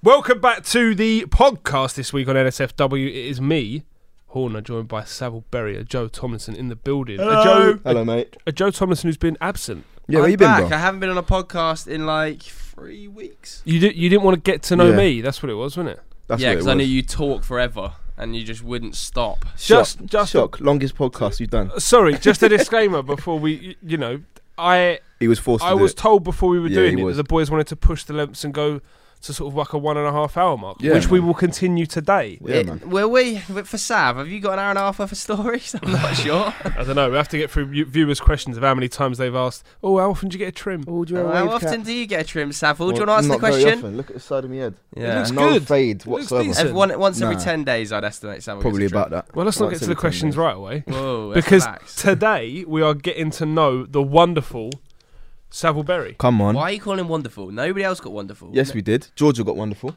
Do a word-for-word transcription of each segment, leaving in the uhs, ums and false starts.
Welcome back to the podcast this week on N S F W. It is me, Horner, joined by Savile Berry, a Joe Tomlinson in the building. Hello, a Joe, Hello a, mate. A Joe Tomlinson who's been absent. Yeah, I'm where you been, back. bro? I haven't been on a podcast in like three weeks. You did. You didn't want to get to know Yeah. me. That's what it was, wasn't it? That's yeah, what it because I was. knew you talk forever and you just wouldn't stop. Just, Shock, just. shock. Longest podcast you've done. Uh, sorry, just a disclaimer before we. You know, I. He was forced I to do was it. told before we were Yeah, doing he it was. that the boys wanted to push the lengths and go to sort of like a one and a half hour mark, Yeah, which we man. will continue today. Yeah, It- man. Will we? For Sav, have you got an hour and a half worth of stories? I'm not sure. I don't know. We have to get through view- viewers' questions of how many times they've asked. Oh, how often do you get a trim? Oh, do you Uh, wear a how wave often cap? do you get a trim, Savile? do you Well, want to answer the not very question? often. Look at the side of my head. Yeah. looks no good. fade It looks whatsoever. decent. Every, one, once every Nah. ten days, I'd estimate Savile Probably gets a trim. about that. Well, let's not Once get to the every ten questions days. right away. Whoa, let's Because relax. today we are getting to know the wonderful Savile Berry. Come on. Why are you calling him wonderful? Nobody else got wonderful. Yes, we did. Georgia got wonderful.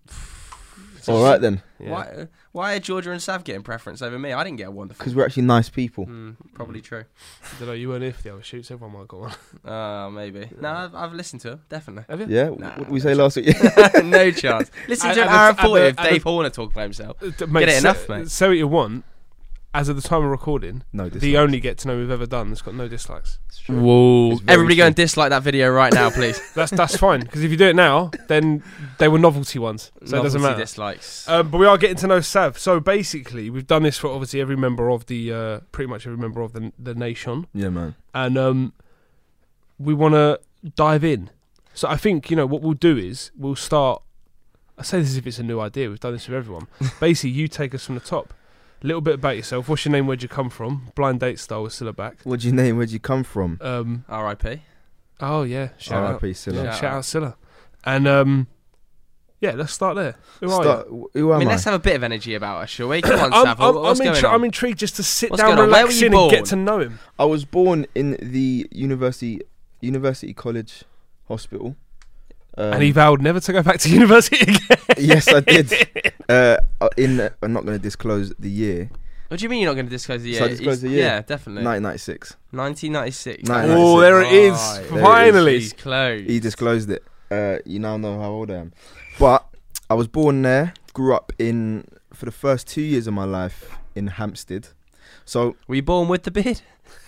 All right then, Yeah. Why? Why are Georgia and Sav getting preference over me? I didn't get a wonderful. because we're actually nice people. Hmm, probably true. I don't know, you weren't here for the other shoots. Everyone might go on. Uh, maybe. No, I've, I've listened to him, definitely. Have you? Yeah. Nah, what did we no say last week? No chance. Listen At- to an at hour the- and forty at of the- at Dave the- Horner talk about himself. Uh, d- Get it say, enough, mate. Say what you want. As of the time of recording, no, the dislikes. only get to know we've ever done that's got no dislikes. It's true. Whoa! It's very Everybody go true. and dislike that video right now, please. That's that's fine, because if you do it now, then they were novelty ones, so it doesn't Novelty matter. Dislikes. Um, but we are getting to know Sav. So basically, we've done this for obviously every member of the, uh, pretty much every member of the the nation, Yeah, man. and um, we want to dive in. So I think, you know, what we'll do is we'll start. I say this as if it's a new idea. We've done this with everyone. Basically, you take us from the top. A little bit about yourself. What's your name? Where'd you come from? Blind date style with Scylla back. What'd you name? Where'd you come from? Um, R I P oh yeah, shout R I out, P Scylla. yeah, Shout shout out. out Scylla. And um, yeah, let's start there. Who are Start, who am I mean, I? let's have a bit of energy about us, shall we? Come on, I'm, Sav. I'm, What's I'm, going intri- on? I'm intrigued just to sit What's down, going on? Where were relax you in, and get born? to know him. I was born in the university University College Hospital. Um, And he vowed never to go back to university again. yes, I did. Uh, in uh, I'm not going to disclose the year. What do you mean you're not going to disclose the year? Shall I disclose He's- the year? Yeah, definitely. nineteen ninety-six. nineteen ninety-six. nineteen Oh, ninety-six. there it is. Right. There it is. Finally. He's close. He disclosed it. Uh, you now know how old I am. But I was born there. Grew up in for the first two years of my life in Hampstead. So Were you born with the beard?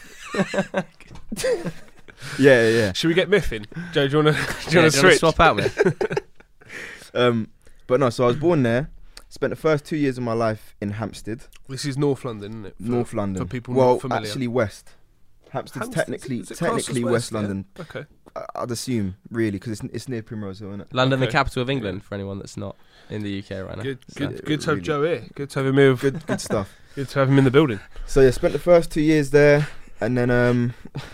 yeah, yeah. yeah. Should we get Miffin? Joe, do you want to Yeah, do do you you want to switch? swap out with? Um, but no. So I was born there. Spent the first two years of my life in Hampstead, This is North London, isn't it? For- North London. for people well, not familiar. actually West. Hampstead's Hampstead- technically is it classed as technically West, West yeah? London. Okay. I- I'd assume really because it's, it's near Primrose Hill, isn't it? London, Okay. the capital of England, for anyone that's not in the U K right now. Good, So- good, Yeah, good to have really. Joe here. Good to have him here. Good, Good, good stuff. good to have him in the building. So yeah, spent the first two years there, and then um,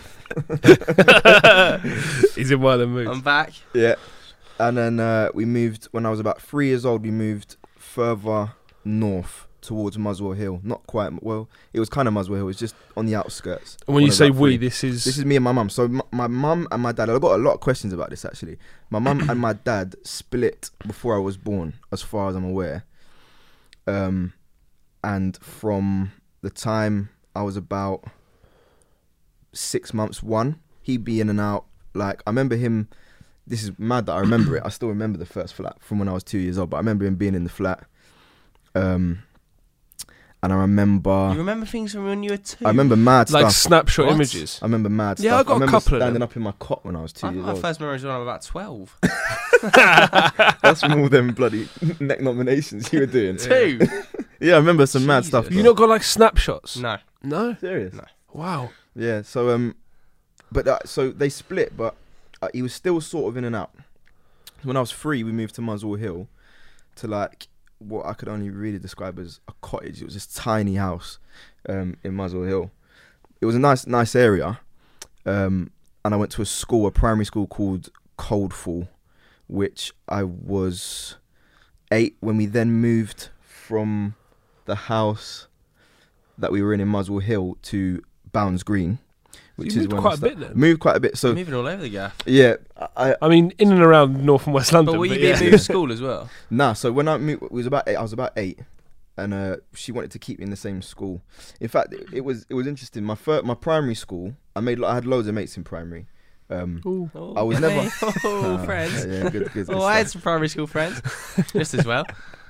He's in one of the moods. I'm back. yeah, and then uh, we moved when I was about three years old. We moved further north towards Muswell Hill. Not quite. Well, it was kind of Muswell Hill. It was just on the outskirts. and when you I was say about we, three. this is This is me and my mum. So m- my mum and my dad. I've got a lot of questions about this actually. My mum and my dad split before I was born, as far as I'm aware. Um, and from the time I was about six months, one, he'd be in and out. Like I remember him. This is mad that I remember it. I still remember the first flat from when I was two years old. But I remember him being in the flat. Um, and I remember. You remember things from when you were two? I remember mad like stuff. snapshot What? images. I remember mad Yeah, stuff. I got a remember couple of standing them. up in my cot when I was two I, years my old. first memory was when I was about twelve. That's from all them bloody neck nominations you were doing. Two? Yeah, I remember some mad stuff. Jesus. You not got like snapshots? No. No. serious? No. Wow. Yeah. So um, but uh, so they split, but uh, he was still sort of in and out. When I was three, we moved to Muswell Hill, to like what I could only really describe as a cottage. It was this tiny house, um, in Muswell Hill. It was a nice, nice area, um, and I went to a school, a primary school called Coldfall, which I was eight when we then moved from the house that we were in in Muswell Hill to Bounds Green, which you is moved when I quite a sta- bit then. moved quite a bit. So Moving all over the gaff. yeah, I, I mean, in and around North and West London. But were you but being yeah. moved to school as well? Nah, so when I moved, it was about eight. I was about eight, and uh, she wanted to keep me in the same school. In fact, it, it was it was interesting. My first, my primary school, I made I had loads of mates in primary, Um, Ooh. Oh, I was hey. never- Oh, uh, friends. Yeah, good, good, good Oh, I had stuff. some primary school friends, just as well.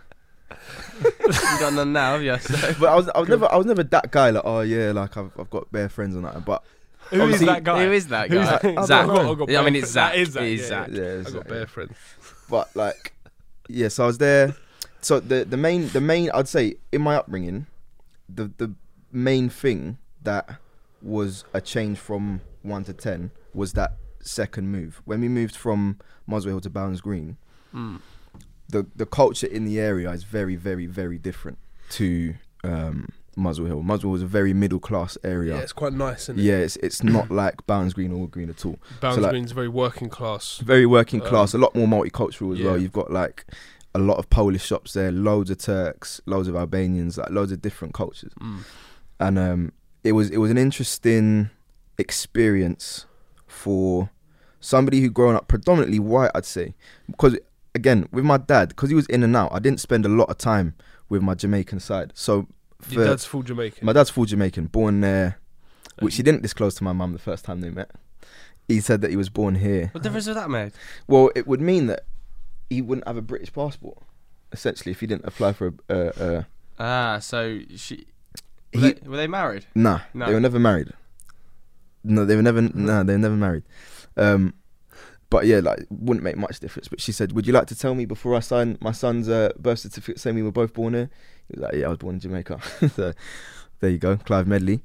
You got none now, have you? So. But I was, I was never, I was never that guy. Like, oh yeah, like I've, I've got bare friends and that. But Who is Obviously- that guy? Who is that Who's guy? that? I don't Zach. know. I've got Yeah, I mean, bare it's friends. Zach. That is Zach. It is yeah, Zach. yeah, I it's got like- bare friends. but like, yeah. So I was there. So the the main, the main, I'd say in my upbringing, the the main thing that was a change from one to ten was that second move. When we moved from Muswell Hill to Bounds Green, Mm. the the culture in the area is very, very, very different to um, Muswell Hill. Muswell was a very middle class area. Yeah, it's quite nice, isn't it? Yeah, it's it's not like Bounds Green or Green at all. Bounds so like- Green's very working class. Very working Um, class, a lot more multicultural as yeah. well. You've got like a lot of Polish shops there, loads of Turks, loads of Albanians, like loads of different cultures. Mm. And um, it was it was an interesting experience for somebody who grown up predominantly white, I'd say, because again with my dad, because he was in and out, I didn't spend a lot of time with my Jamaican side. So Your for- dad's full Jamaican. my dad's full Jamaican, born there, which he didn't disclose to my mum the first time they met. He said that he was born here. What difference would that make? Well, it would mean that he wouldn't have a British passport, essentially, if he didn't apply for a. Uh, uh, Ah, so she. Were, he, they, were they married? nah, No. they were never married. No, they were never. Nah, they were never married. Um, but yeah, like, wouldn't make much difference. But she said, "Would you like to tell me before I sign my son's uh, birth certificate saying we were both born here?" He was like, "Yeah, I was born in Jamaica." So there you go, Clive Medley.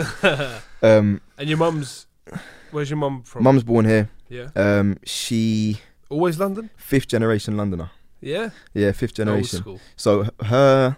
Um, And your mum's, where's your mum from? Mum's born here. Yeah. Um, she Always London? fifth generation Londoner. Yeah. Yeah, fifth Old generation. school. So h- her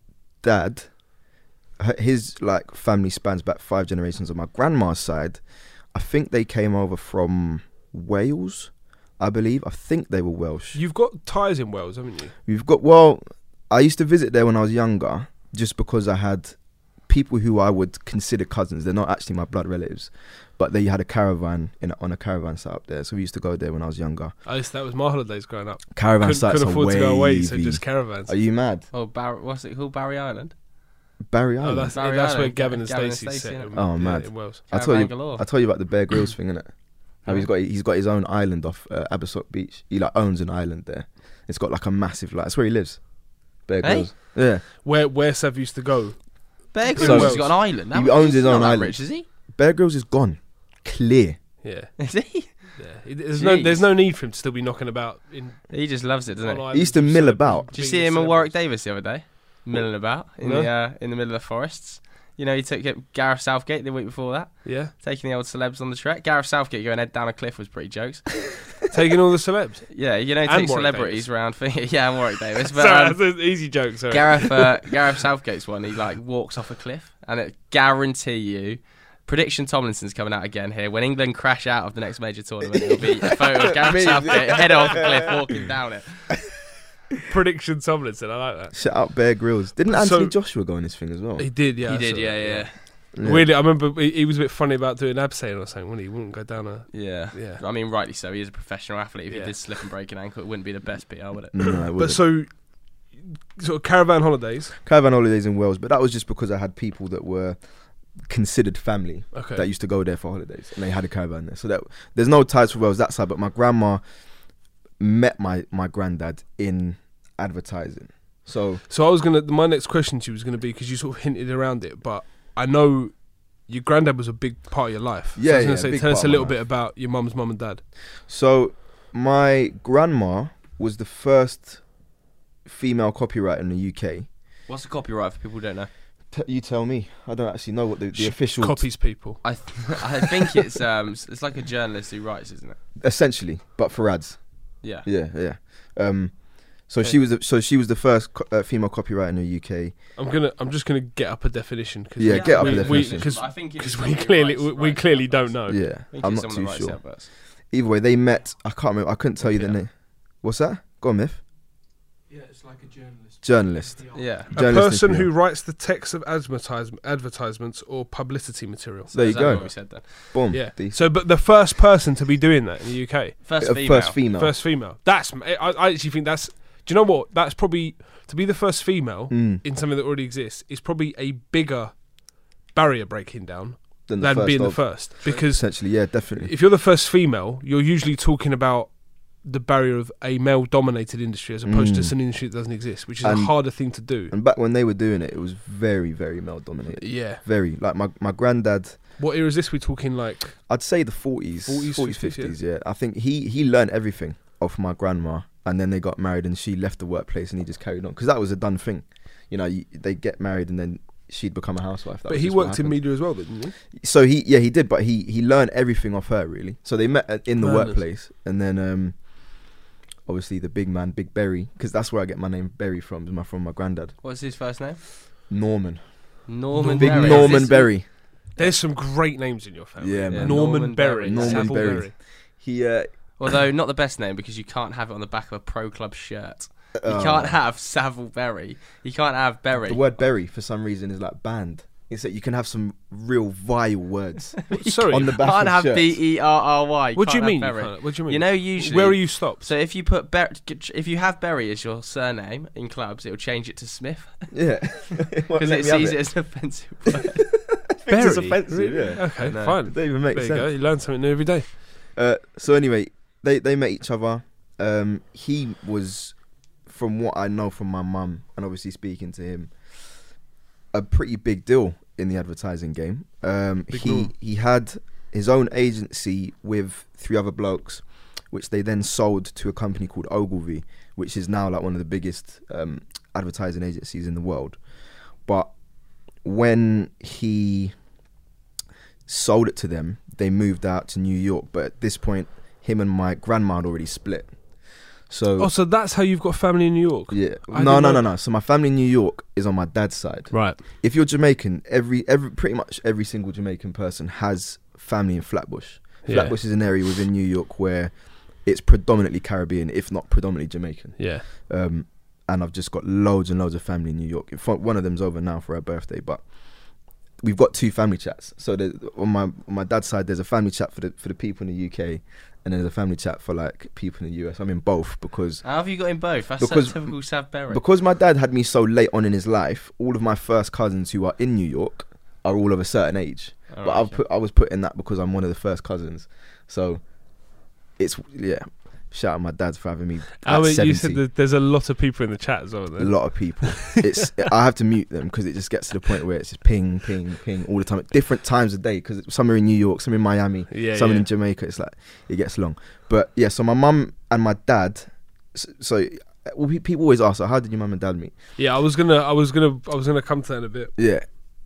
dad, her, his like family spans back five generations. On my grandma's side, I think they came over from Wales, I believe. I think they were Welsh. You've got ties in Wales, haven't you? We've got, well, I used to visit there when I was younger, just because I had people who I would consider cousins. They're not actually my blood relatives, but they had a caravan in a, on a caravan site up there. So we used to go there when I was younger. I used that was my holidays growing up. Caravan Couldn't, sites couldn't are afford to go away, so wavy. just caravans. Are you mad? Oh, Bar- what's it called? Barry Island? Barry Oh, Island. that's Barry that's where Island, Gavin and Gavin and Stacey Stacey, set innit? in, Oh, yeah, mad. in Wales. I told Caravan you, galore. I told you about the Bear Grylls thing, innit? How he's got he's got his own island off uh, Abersock Beach. He like owns an island there. It's got like a massive like. That's where he lives. Bear Hey? Grylls. Yeah. Where where Sav used to go. Bear So- Grylls has got an island. He How- owns his he's own not that island. Rich, is he? Bear Grylls is gone. Clear. Yeah, Is he? yeah. It- There's no Jeez. there's no need for him to still be knocking about in. He just loves it, doesn't on he? islands He used to with mill celeb- about. Did you being see him and celebrities. Warwick Davis the other day, milling about in No. the uh, in the middle of the forests? You know, he took Gareth Southgate the week before that, Yeah, taking the old celebs on the trek. Gareth Southgate going head down a cliff was pretty jokes. taking all the celebs. Yeah, you know, And take Warwick celebrities Davis. around. For, yeah, and Warwick Davis. But Sorry, um, that's an easy joke. Sorry. Gareth uh, Gareth Southgate's one, he like walks off a cliff, and it guarantee you. Prediction Tomlinson's coming out again here. When England crash out of the next major tournament, it'll be a photo of Gareth Me. Southgate head off a cliff walking down it. Prediction Tomlinson. I like that. Shout out Bear Grylls. Didn't So- Anthony Joshua go in this thing as well? He did. Yeah, he I did, saw yeah, that, yeah. Yeah. Weirdly, I remember he, he was a bit funny about doing abseil or something. When he? he wouldn't go down a. Yeah. Yeah. I mean, rightly so. He is a professional athlete. If Yeah. he did slip and break an ankle, it wouldn't be the best P R, would it? No, it But wasn't. so, sort of caravan holidays. Caravan holidays in Wales, but that was just because I had people that were considered family Okay. that used to go there for holidays, and they had a caravan there. So that there's no ties for Wales that side. But my grandma met my my granddad in advertising. So So I was gonna. My next question to you was gonna be, because you sort of hinted around it, but I know your granddad was a big part of your life. So Yeah, I was gonna yeah, say, big tell us part a of my little life. bit about your mum's mum and dad. so my grandma was the first female copywriter in the U K. What's the copyright for people who don't know? T- you tell me. I don't actually know what the, the She official. copies people. I th- I think it's um it's like a journalist who writes, isn't it? Essentially, but for ads. Yeah. Yeah, yeah. Um, so Okay. she was the, so she was the first co- uh, female copywriter in the U K. I'm gonna. I'm just gonna get up a definition. Cause Yeah, we, get up we, a we, definition. Because I think it's we someone who clearly writes- we, we writes clearly adverts. don't know. Yeah, I think I'm it's not someone too who writes sure. adverts. Either way, they met. I can't remember. I couldn't tell you the Yeah. name. What's that? Go on, Myth. Yeah, it's like a journalist. Journalist. Yeah. A Journalist person in P R. who writes the text of advertise, advertisements or publicity material. There you Exactly go. What we said then. Boom. Yeah. The So, but the first person to be doing that in the U K, First uh, female. first female. first female. That's. I, I actually think that's. Do you know what? That's probably to be the first female Mm. in something that already exists is probably a bigger barrier breaking down than the than first being the of. first, because Essentially, yeah, definitely. if you're the first female, you're usually talking about the barrier of a male-dominated industry as opposed to Mm. just an industry that doesn't exist, which is And- a harder thing to do. And back when they were doing it, it was very, very male dominated. Yeah. Very. Like my, my granddad, What era is this? We're talking like I'd say the forties, forties, forties, fifties, fifties, yeah. I think he, he learned everything off my grandma, and then they got married and she left the workplace and he just carried on. Because that was a done thing. You know, you, they get married and then she'd become a housewife. That but was he just what worked in happened. media as well, didn't he? So he, yeah, he did, but he, he learned everything off her, really. So they met at- in the Madness. workplace, and then um, obviously the big man, Big Berry, because that's where I get my name Berry from, is my from my granddad, What's his first name? Norman, Norman Big Berry. Is Norman this- Berry. There's some great names in your family. Yeah, Yeah, man. Norman, Norman Berry, Berry. Norman Savile Berry. Berry. He, uh, Although not the best name because you can't have it on the back of a pro club shirt. You uh, can't have Savile Berry. You can't have Berry. the word Berry for some reason is like banned. It's that you can have some real vile words Sorry, on the back can't of have shirts. B E R R Y. what do you can't have mean? You Berry. can't- What do you mean? You know, usually. where are you stopped? So if you put Ber- if you have Berry as your surname in clubs, it'll change it to Smith Yeah, because it sees it as an offensive word. Berry. It's Berry? offensive. Really? Yeah, Okay, No. fine. it doesn't even make There you sense. go. You learn something new every day. Uh, so anyway, they they met each other. Um, he was, from what I know from my mum, and obviously speaking to him, a pretty big deal in the advertising game. Um, Big he deal. he had his own agency with three other blokes, which they then sold to a company called Ogilvy, which is now like one of the biggest um, advertising agencies in the world. But when he sold it to them, they moved out to New York. But at this point, him and my grandma had already split. So Oh, so that's how you've got family in New York? yeah, I no, didn't no, know- no, no. So my family in New York is on my dad's side. Right. If you're Jamaican, every every pretty much every single Jamaican person has family in Flatbush. Yeah. Flatbush is an area within New York where it's predominantly Caribbean, if not predominantly Jamaican. Yeah. Um, and I've just got loads and loads of family in New York. In fact, one of them's over now for her birthday, but we've got two family chats. So there's- on my on my dad's side, there's a family chat for the for the people in the U K, and there's a family chat for like people in the U S. I'm in both because How have you got in both? That's Because- so typical Sav Berry. because my dad had me so late on in his life. All of my first cousins who are in New York are all of a certain age. All But right, I've okay. put I was put in that because I'm one of the first cousins. So it's yeah. Shout out my dad for having me I at mean, seventy. you said that there's a lot of people in the chat as well. A There. lot of people. It's I have to mute them because it just gets to the point where it's just ping, ping, ping all the time at different times of day. Because some are in New York, some in Miami, Yeah, some yeah. in Jamaica. It's like it gets long. But yeah, so my mum and my dad. So, so well, pe- people always ask, so how did your mum and dad meet? Yeah, I was gonna, I was gonna, I was gonna come to that in a bit. Yeah.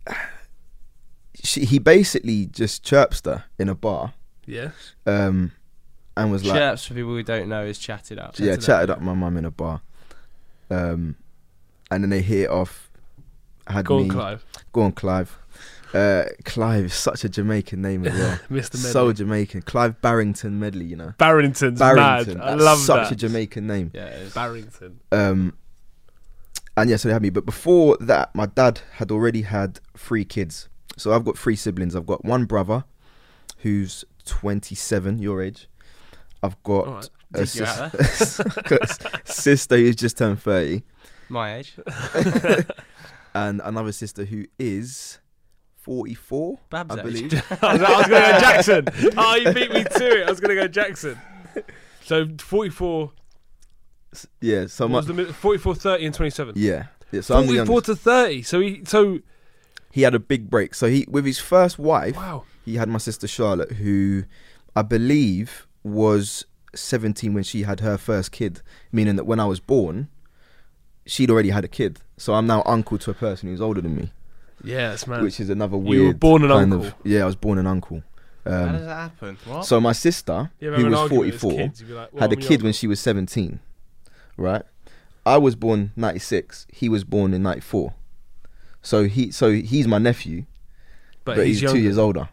She, he basically just chirps her in a bar, Yeah. um, and was like, Chirps, for people who don't know, is chatted up. yeah, chatted chatted up, up my mum in a bar, um, and then they hit it off. Had Go me on, Clive. go on, Clive. Uh, Clive is such a Jamaican name as well. Mister Medley. So Jamaican. Clive Barrington Medley, you know. Barrington's Barrington. mad. I That's love such that. a Jamaican name. Yeah, it is. Barrington. Um, and yeah, so they had me. But before that, my dad had already had three kids. So I've got three siblings. I've got one brother who's twenty-seven, your age. I've got All right. a Dig you out sis- sister who's just turned thirty, My age. and another sister who is forty-four, Babs' I age. believe. I was, I was gonna go Jackson. Oh, you beat me to it. I was gonna go Jackson. So forty-four. Yeah, so What my, was the mid- forty-four, thirty, and twenty-seven. yeah, yeah. So I'm the forty-four youngest. to thirty. So he, so He had a big break. So he, with his first wife, wow. he had my sister Charlotte, who I believe was seventeen when she had her first kid, meaning that when I was born, she'd already had a kid. So I'm now uncle to a person who's older than me, Yeah, that's mad. which is another You weird. were born an kind uncle. Of, yeah, I was born an uncle. How does Um, that happen? What? so my sister, Yeah, who when was I argue with his forty-four, kids, you'd be like, well, had a I'm your kid when uncle. she was seventeen, right? I was born ninety-six. He was born in ninety-four. So he, so he's my nephew, But, but, he's, he's, younger. two years older.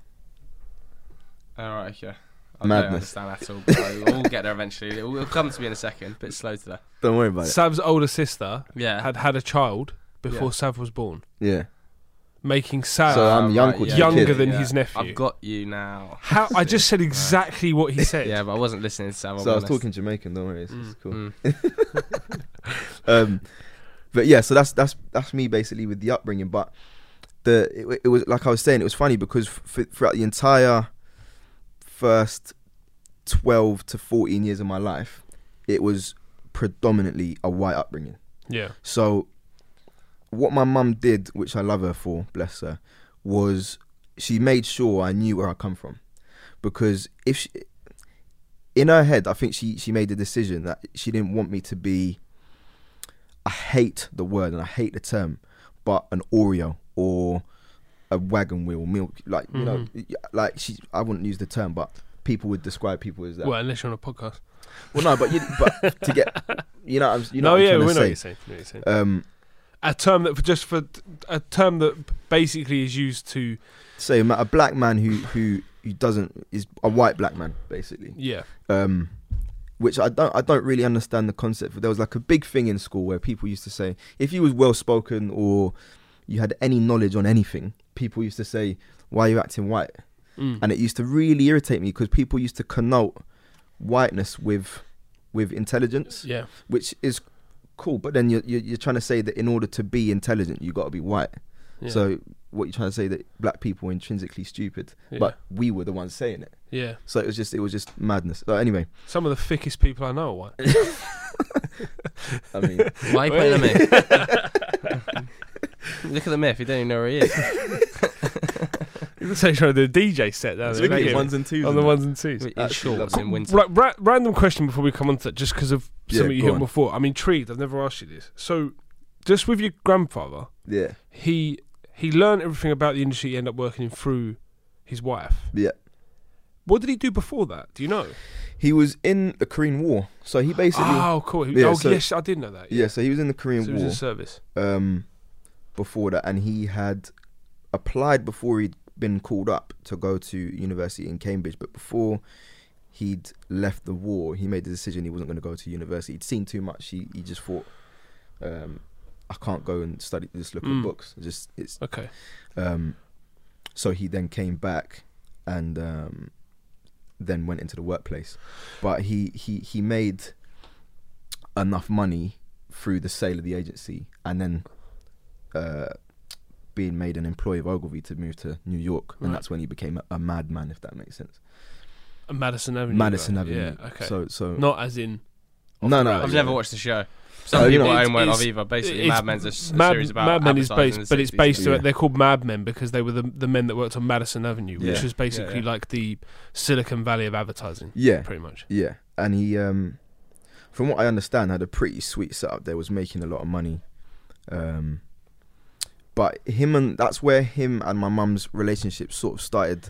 All right, okay. I Madness. don't understand at all. But we'll get there eventually. It will come to me in a second. Bit slow today. Don't worry about it. Sav's older sister Yeah. had had a child before Yeah. Sav was born, Yeah. making Sav So I'm Ah, young right, to yeah. the younger kid. than Yeah. his nephew. I've got you now. How I just said exactly what he said. Yeah, but I wasn't listening to Sam. So I was talking Jamaican. Don't worry, it's, it's cool. Mm. um, but yeah, so that's that's that's me basically with the upbringing. But the it, it was like I was saying, it was funny because f- throughout the entire first twelve to fourteen years of my life, it was predominantly a white upbringing. Yeah. So what my mum did, which I love her for, bless her, was she made sure I knew where I come from. Because if she, in her head, I think she, she made the decision that she didn't want me to be, I hate the word and I hate the term, but an Oreo or a wagon wheel milk, like, you Mhm. know, like she, I wouldn't use the term, but people would describe people as that. Well, unless you're on a podcast. Well, no, but you, but to get, you know, I'm, you know, no, what I'm yeah, trying we to know what you're say. saying. we know what you're saying. Um, A term that for just for a term that basically is used to say a ma- a black man who who who doesn't is a white black man basically. yeah Um, which I don't I don't really understand the concept. But there was like a big thing in school where people used to say if you was well spoken or you had any knowledge on anything, people used to say, "Why are you acting white?" mm. And it used to really irritate me because people used to connote whiteness with with intelligence, yeah which is cool. But then you're you're, you're trying to say that in order to be intelligent, you got to be white. yeah So what you're trying to say that black people are intrinsically stupid, yeah. but we were the ones saying it. yeah So it was just it was just madness. So anyway, some of the thickest people I know are white. I mean, Why are you playing a myth? Look at the myth. You don't even know where he is. You can say trying to do a D J set down there. look look at at ones and twos him, on the and ones and twos. In Actually, shorts love in it. winter. Like ra- random question before we come on to that, just because of Yeah, something you go hit on. before. I'm intrigued. I've never asked you this. So, just with your grandfather, that. Yeah, he he learned everything about the industry he ended up working in through his wife. yeah. What did he do before that? Do you know? He was in the Korean War, so he basically Oh, cool. He- Yeah, oh, so- yes, I did know that. yeah. So he was in the Korean So he was War in service. um, before that, and he had applied before he'd been called up to go to university in Cambridge. But before he'd left the war, he made the decision he wasn't going to go to university. He'd seen too much. He he just thought, um, I can't go and study, just look Mm. at books. It's just it's. Okay. Um, so he then came back and um, then went into the workplace, but he he he made enough money through the sale of the agency, and then uh, being made an employee of Ogilvy to move to New York, and Right. that's when he became a, a madman, if that makes sense. A Madison Avenue. Madison guy. Avenue. Yeah. Okay. So so Not as in. no no. I've yeah. never watched the show. Some Oh, you people know, at it's- home won't have it's- either. Basically, it's- Mad Men's a, s- a Mad, series about Mad Men is advertising based, in the but it's sixties. based. Yeah. They're called Mad Men because they were the the men that worked on Madison Avenue, which Yeah. was basically Yeah, yeah. like the Silicon Valley of advertising. Yeah. Pretty much. Yeah, and he, um, from what I understand, had a pretty sweet setup there. Was making a lot of money, um, but him and that's where him and my mum's relationship sort of started.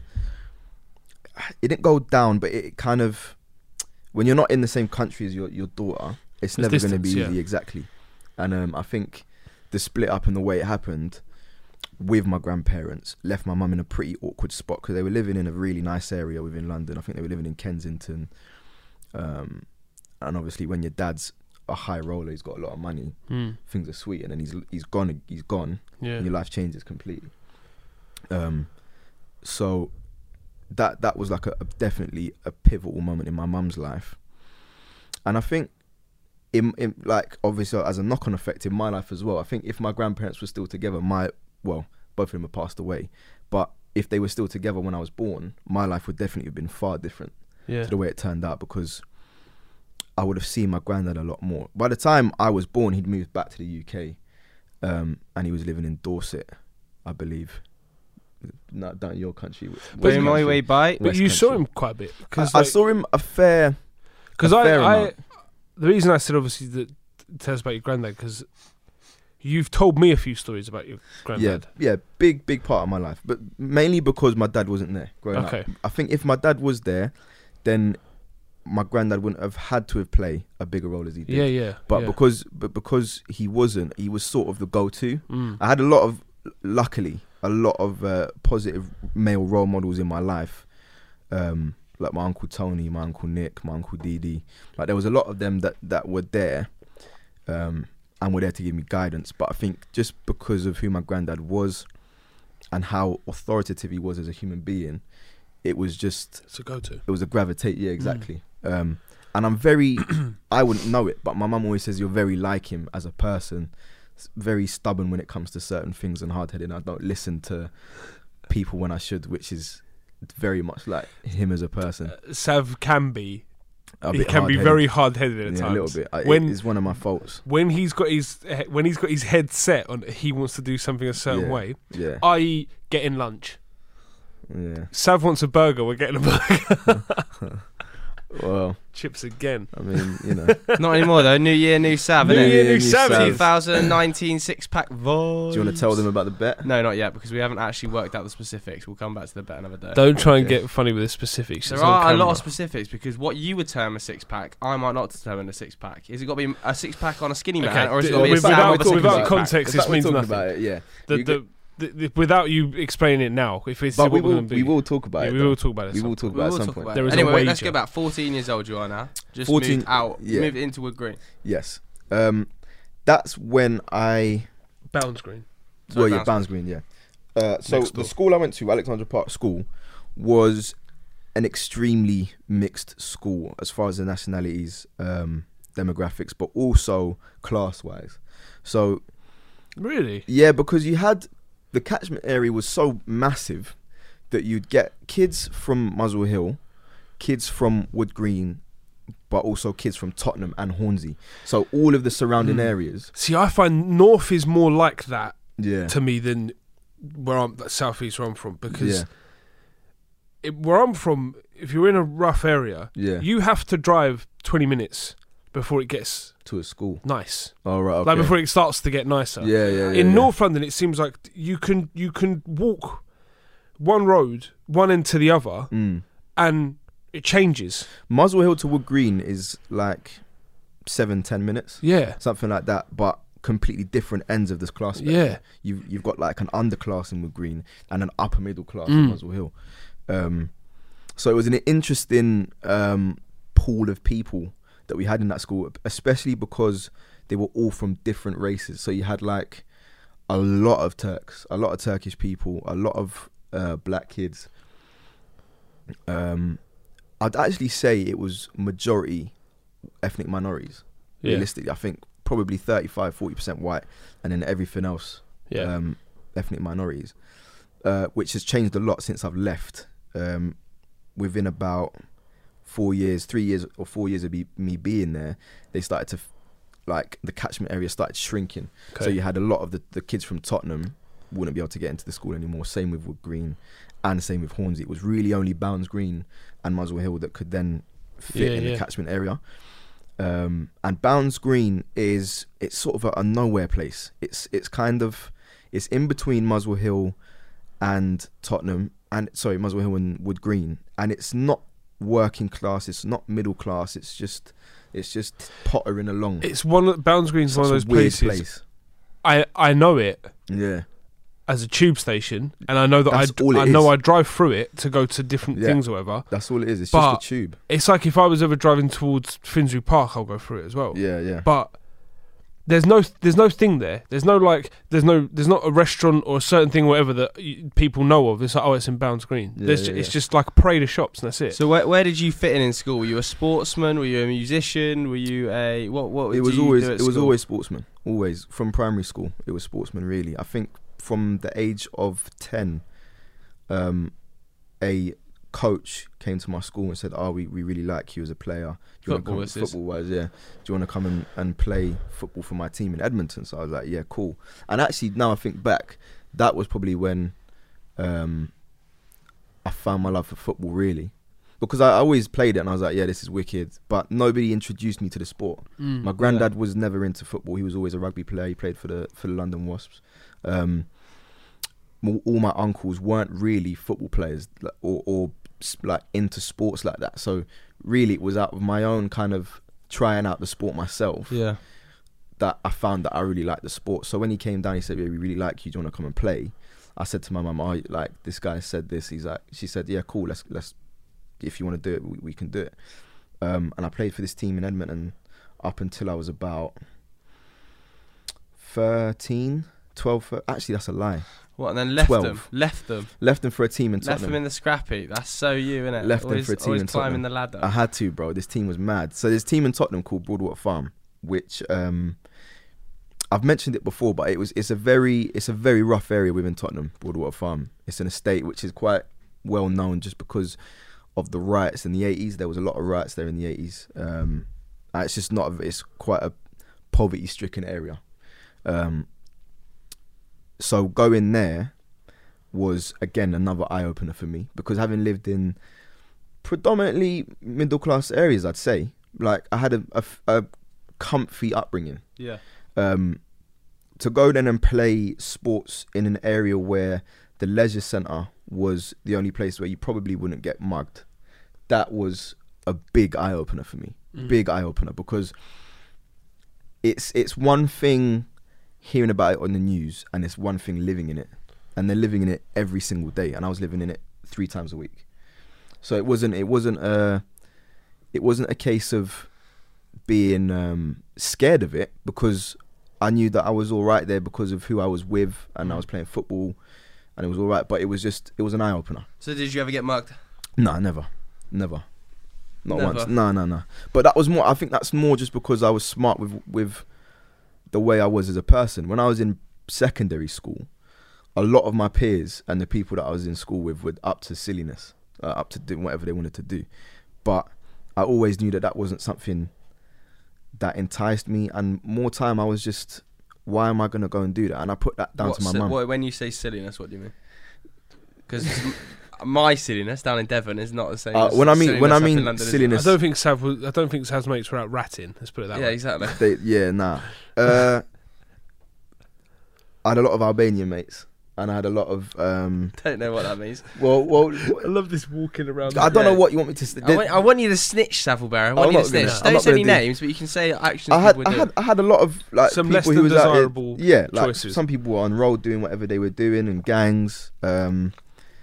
It didn't go down, but it kind of, when you're not in the same country as your your daughter, it's There's never going to distance, be yeah. easy. Exactly, and um, I think the split up and the way it happened with my grandparents left my mum in a pretty awkward spot because they were living in a really nice area within London. I think they were living in Kensington. Um, and obviously when your dad's a high roller, he's got a lot of money, Mm. things are sweet, and then he's he's gone, he's gone, Yeah. and your life changes completely. Um, so that that was like a, a definitely a pivotal moment in my mum's life, and I think in, in like obviously as a knock-on effect in my life as well. I think if my grandparents were still together, my well, both of them have passed away, but if they were still together when I was born, my life would definitely have been far different Yeah. to the way it turned out, because I would have seen my granddad a lot more. By the time I was born, he'd moved back to the U K, um, and he was living in Dorset, I believe. Not down your country. West Way my country. way by. But West you saw Country. him quite a bit. I, Because I saw him a fair. Because a I, fair I, amount. the reason I said obviously that tell us about your granddad because you've told me a few stories about your granddad. Yeah, yeah, big, big part of my life, but mainly because my dad wasn't there growing Okay. up. I think if my dad was there, then my granddad wouldn't have had to have played a bigger role as he did. Yeah, yeah. But yeah. because, but because he wasn't, he was sort of the go-to. Mm. I had a lot of, luckily, a lot of uh, positive male role models in my life, um, like my uncle Tony, my uncle Nick, my uncle Dee. Like there was a lot of them that that were there, um, and were there to give me guidance. But I think just because of who my granddad was, and how authoritative he was as a human being, it was just It's a go-to. it was a gravitate. Yeah, exactly. Um, and I'm very, I wouldn't know it, but my mum always says you're very like him as a person. very stubborn when it comes to certain things and hard-headed. I don't listen to people when I should, which is very much like him as a person. Uh, Sav can be. A He bit can be hard-headed. very hard-headed at yeah, times. a little bit. I, When- it is one of my faults. When he's got his when he's got his head set on he wants to do something a certain Yeah. way, Yeah, that is, getting lunch. yeah. Sav wants a burger. We're getting a burger. Well, Chips again. I mean, you know. Not anymore though. New year, new Sav. New innit? year, new new Sav. Sav. twenty nineteen six-pack vibes. Do you want to tell them about the bet? No, not yet, because we haven't actually worked out the specifics. We'll come back to the bet another day. Don't try and Okay. get funny with the specifics. There It's on are a lot camera. of specifics, because what you would term a six-pack, I might not determine a six-pack. Is it got to be a six-pack on a skinny man, Okay, or is it d- got to be a without- Sam with a six without pack? context, In this fact, we're means talking nothing. about it, yeah. The, You the, the, the, without you explaining it now, if it's But we what we're will, gonna do, we will talk about yeah, it. we though. will talk about it. We some will talk We about it at will some talk point. about There it. is a Anyway, let's wager. go about fourteen years old you are now. Just fourteen moved out, yeah. moved into Wood Green. Yes. Um, that's when I. Bounds Green. Sorry, well, yeah, Bounds Bounds Green, yeah. Uh, so Next the door. school I went to, Alexandra Park School, was an extremely mixed school as far as the nationalities, um, demographics, but also class-wise. So Really? yeah, because you had the catchment area was so massive that you'd get kids from Muswell Hill, kids from Wood Green, but also kids from Tottenham and Hornsey. So all of the surrounding Mm. areas. See, I find North is more like that Yeah. to me than where I'm South East where I'm from, because Yeah. it, where I'm from, if you're in a rough area, Yeah. you have to drive twenty minutes before it gets To a school. nice. Oh right. Okay. Like before it starts to get nicer. Yeah, yeah, yeah. in yeah. North London, it seems like you can you can walk one road, one end to the other, Mm. and it changes. Muswell Hill to Wood Green is like seven, ten minutes, Yeah, something like that, but completely different ends of this class spectrum. yeah. You've you've got like an underclass in Wood Green and an upper middle class in Mm. Muswell Hill. Um, so it was an interesting um, pool of people that we had in that school, especially because they were all from different races. So you had like a lot of Turks, a lot of Turkish people, a lot of uh, black kids. Um, I'd actually say it was majority ethnic minorities. Yeah. Realistically, I think probably thirty-five, forty percent white, and then everything else Yeah. um, ethnic minorities, uh, which has changed a lot since I've left. Um, within about four years, three years or four years of be, me being there, they started to, f- like, the catchment area started shrinking. Okay. So you had a lot of the, the kids from Tottenham wouldn't be able to get into the school anymore. Same with Wood Green and same with Hornsey. It was really only Bounds Green and Muswell Hill that could then fit Yeah, in yeah. the catchment area. Um, and Bounds Green is, it's sort of a, a nowhere place. It's it's kind of, it's in between Muswell Hill and Tottenham, and sorry, Muswell Hill and Wood Green. And it's not working class, it's not middle class, it's just it's just pottering along. It's one of Bounds Green's one of Such those a weird places. place. I I know it Yeah. as a tube station, and I know that I That's all it I know is. I drive through it to go to different Yeah. things or whatever. That's all it is. It's But- just a tube. It's like if I was ever driving towards Finsbury Park, I'll go through it as well. Yeah, yeah. But there's no there's no thing there. There's no like there's no there's not a restaurant or a certain thing or whatever that y- people know of. It's like, oh, it's in Bounds Green. Yeah, There's yeah, ju- it's yeah. just like a parade of shops and that's it. So where where did you fit in in school? Were you a sportsman? Were you a musician? Were you a what? What it did was you always do it at was school? always sportsman. Always from primary school, it was sportsman. Really, I think from the age of ten, um, a coach came to my school and said, "Oh, we, we really like you as a player. Do you wanna Football, come, this is. football wise, yeah. Do you want to come and, and play football for my team in Edmonton?" So I was like, "Yeah, cool." And actually, now I think back, that was probably when um, I found my love for football, really. Because I always played it and I was like, yeah, this is wicked. But nobody introduced me to the sport. Mm, My granddad was never into football. He was always a rugby player. He played for the for the London Wasps. Um, m- all my uncles weren't really football players like, or, or s- like into sports like that. So really it was out of my own kind of trying out the sport myself Yeah. that I found that I really liked the sport. So when he came down, he said, yeah, we really like you. Do you want to come and play? I said to my mum, oh, like, this guy said this. He's like, she said, yeah, cool. Let's, let's, if you want to do it, we, we can do it. Um, and I played for this team in Edmonton up until I was about thirteen, twelve. thir- Actually, that's a lie. What? And then left twelve. them. Left them. Left them for a team in Left Tottenham. them in the scrappy. That's so you, innit? Left them always, for a team always in climbing Tottenham. the ladder. I had to, bro. This team was mad. So there's a team in Tottenham called Broadwater Farm, which um, I've mentioned it before, but it was it's a very it's a very rough area within Tottenham, Broadwater Farm. It's an estate which is quite well known just because of the riots in the eighties. There was a lot of riots there in the eighties. Um, and it's just not. A, it's quite a poverty-stricken area. Um, so going there was again another eye opener for me, because having lived in predominantly middle class areas, I'd say, like I had a, a, a comfy upbringing. Yeah. Um, to go then and play sports in an area where the leisure centre was the only place where you probably wouldn't get mugged, that was a big eye opener for me. Mm. Big eye opener, because it's it's one thing hearing about it on the news, and it's one thing living in it, and they're living in it every single day, and I was living in it three times a week. So it wasn't it wasn't a it wasn't a case of being um, scared of it, because I knew that I was all right there because of who I was with, and I was playing football, and it was all right. But it was just it was an eye opener. So did you ever get mugged? No, never, never, not Never? once. No, no, no. But that was more. I think that's more just because I was smart with with the way I was as a person. When I was in secondary school, a lot of my peers and the people that I was in school with were up to silliness, uh, up to doing whatever they wanted to do. But I always knew that that wasn't something that enticed me, and more time I was just, why am I going to go and do that? And I put that down What, to my si- mum. what- when you say silliness, what do you mean? Because my silliness down in Devon is not the same. Uh, as when I mean- silliness when I up in mean London, is it? silliness- I don't think Sav. Was, I don't think Sav's mates were out ratting. Let's put it that Yeah, way. exactly. They, yeah, nah. Uh, I had a lot of Albanian mates, and I had a lot of um, Don't know what that means. well, well, I love this walking around. I don't Yeah. know what you want me to say. I want, I want you to snitch, Savile Barrow. I want I'm you to not snitch. gonna- I'm Don't not say any gonna do- names, but you can say actions I had, people I were had, doing. I had a lot of like Some people less who than was out there- desirable yeah, like choices. some people were on roll doing whatever they were doing, and gangs. Um,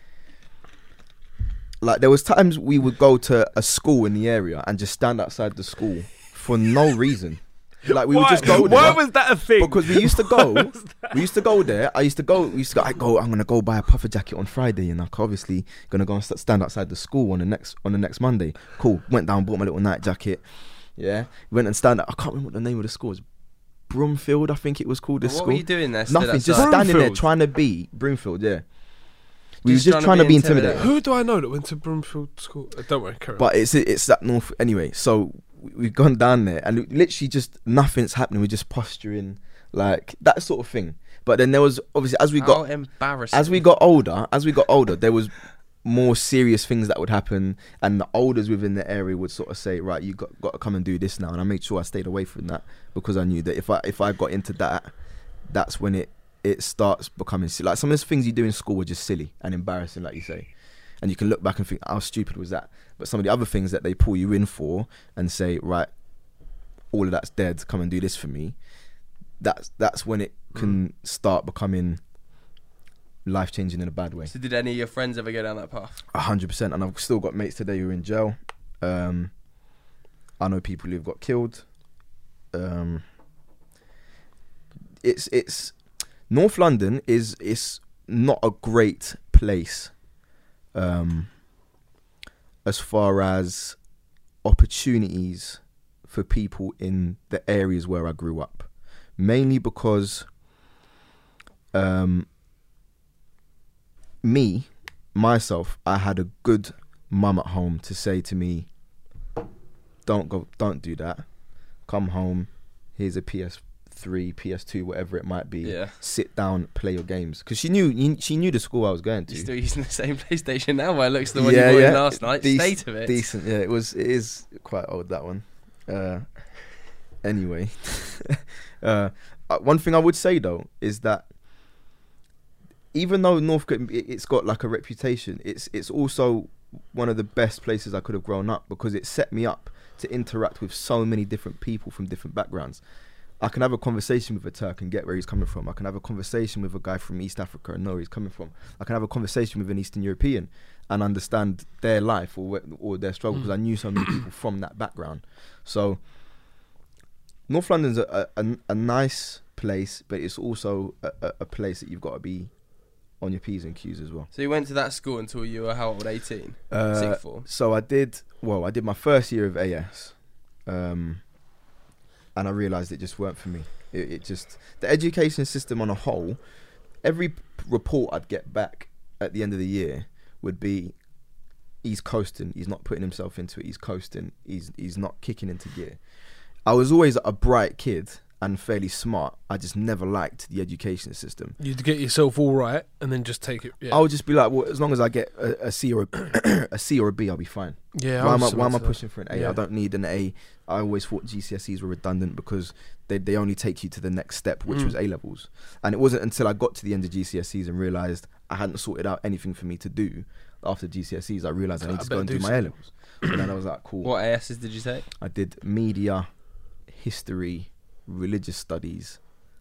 like there was times we would go to a school in the area and just stand outside the school for no reason. Like we why, would just go there. Why was that a thing? Because we used to go, we used to go there. I used to go. We used to go. I go. I'm gonna go buy a puffer jacket on Friday, and I'm obviously gonna go and st- stand outside the school on the next on the next Monday. Cool. Went down, bought my little night jacket. Yeah. Went and stand. I can't remember what the name of the school was. Broomfield, I think it was called. This What school. were you doing there? stood Nothing. Just outside? standing there Broomfield? trying to be Broomfield. Yeah. We Just was just trying to be intimidated. Who do I know that went to Broomfield School? Uh, don't worry, carry on. But it's it's that north anyway. So we- we've gone down there, and literally just nothing's happening. We're just posturing, like that sort of thing. But then there was obviously as we How got embarrassing. as we got older, as we got older, there was more serious things that would happen, and the elders within the area would sort of say, right, you got got to come and do this now. And I made sure I stayed away from that, because I knew that if I if I got into that, that's when it it starts becoming silly. Like some of the things you do in school were just silly and embarrassing, like you say, and you can look back and think, how stupid was that? But some of the other things that they pull you in for and say, right, all of that's dead, come and do this for me, that's that's when it can start becoming life changing in a bad way. So did any of your friends ever go down that path? A hundred percent. And I've still got mates today who are in jail. Um, I know people who've got killed. Um, it's it's North London is is not a great place um, as far as opportunities for people in the areas where I grew up, mainly because um, me myself, I had a good mum at home to say to me, don't go, don't do that. Come home, here's a P S three, P S two, whatever it might be. Yeah. Sit down, play your games. Because she knew, she knew the school I was going to. You're still using the same PlayStation now, where it looks the one Yeah, you bought yeah. in last night. Dec- State of it. Decent, yeah. It was, it is quite old, that one. Uh, anyway, uh, uh, one thing I would say though is that even though Northcote, it- it's got like a reputation, it's it's also one of the best places I could have grown up, because it set me up to interact with so many different people from different backgrounds. I can have a conversation with a Turk and get where he's coming from. I can have a conversation with a guy from East Africa and know where he's coming from. I can have a conversation with an Eastern European and understand their life or wh- or their struggle, because I knew so many people from that background. So North London's a, a, a nice place, but it's also a, a, a place that you've got to be on your P's and Q's as well. So you went to that school until you were how old? eighteen? Uh, Sixth form? so I did, well, I did my first year of A S. Um, and I realised it just weren't for me. It, it just the education system on a whole. Every p- report I'd get back at the end of the year would be, he's coasting. He's not putting himself into it. He's coasting. He's he's not kicking into gear. I was always a bright kid and fairly smart. I just never liked the education system. You'd get yourself all right and then just take it. Yeah, I would just be like, well, as long as I get a, a C or a, a C or a B, I'll be fine. yeah. Why I am I, was why am I similar to that. pushing for an A? Yeah. I don't need an A. I always thought G C S Es were redundant because they they only take you to the next step, which Mm. was A levels. And it wasn't until I got to the end of G C S Es and realised I hadn't sorted out anything for me to do after G C S Es. I realised I I need to better go and do do my A levels. So then I was like, cool. What A Ss did you take? I did media, history, religious studies,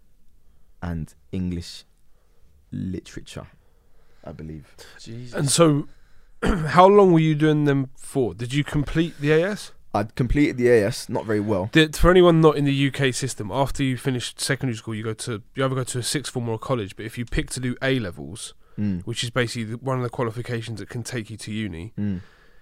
and English literature, I believe. Jesus. And so, how long were you doing them for? Did you complete the A S? I'd completed the A S, not very well. Did, for anyone not in the U K system, after you finish secondary school, you go to you either go to a sixth form or a college. But if you pick to do A levels, Mm. which is basically the, one of the qualifications that can take you to uni, Mm.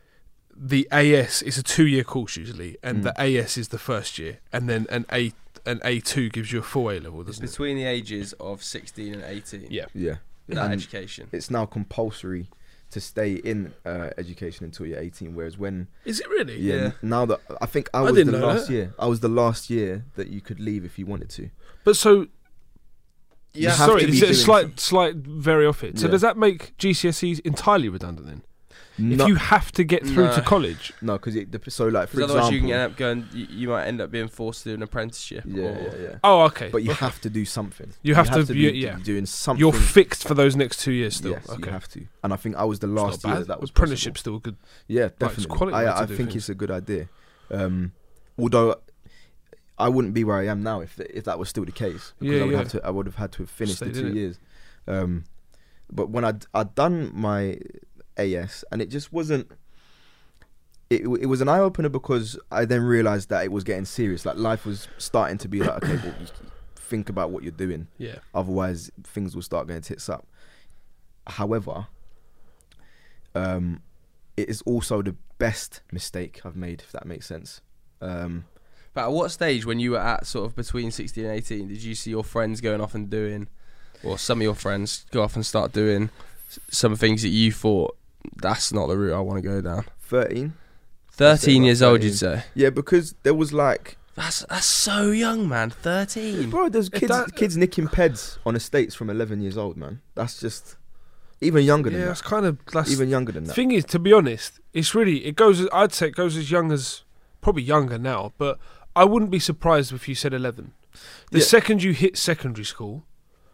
the A S is a two-year course usually, and Mm. the A S is the first year, and then an A an A two gives you a full A level, It's doesn't it? between the ages of sixteen and eighteen. Yeah. Yeah. That And education. it's now compulsory to stay in uh, education until you're eighteen, whereas when Is it really? yeah, Yeah. n- now that I think I I was the didn't know last that. year I was the last year that you could leave if you wanted to. But so You Yeah. have sorry, to be it's a doing slight some- slight vary off it. So Yeah. does that make G C S Es entirely redundant then? No, If you have to get through No. to college, no, because it dep- so like for Because otherwise example, you can end up going. You, you might end up being forced to do an apprenticeship. yeah, or, yeah, yeah. oh okay, But you okay. have to do something. You have to- be you- yeah. doing something. You're fixed for those next two years still. Yes, okay, you have to. And I think I was the It's not last year bad. that, that was apprenticeship's possible. still good. Yeah, it's definitely. quality way I, I to do think things. it's a good idea. Um, although I wouldn't be where I am now if if that was still the case. Because Yeah, I would yeah. have to. I would have had to have finished Stayed the in two it. years. Um, but when I'd I'd done my A S and it just wasn't. It it was an eye opener because I then realised that it was getting serious. Like life was starting to be like, okay, well, you think about what you're doing. Yeah, Otherwise, things will start going tits up. However, um, it is also the best mistake I've made, if that makes sense. Um, But at what stage, when you were at sort of between sixteen and eighteen, did you see your friends going off and doing, or some of your friends go off and start doing s- some things that you thought, that's not the route I want to go down? thirteen. thirteen about years old, thirteen. you'd say? Yeah, because there was like, That's that's so young, man. thirteen. bro, there's If kids that- kids nicking peds on estates from eleven years old, man. That's just even younger than yeah. that. It's kind of that's Even younger than The that. thing is, to be honest, it's really it goes. I'd say it goes as young as probably younger now, but I wouldn't be surprised if you said eleven. The Yeah. second you hit secondary school,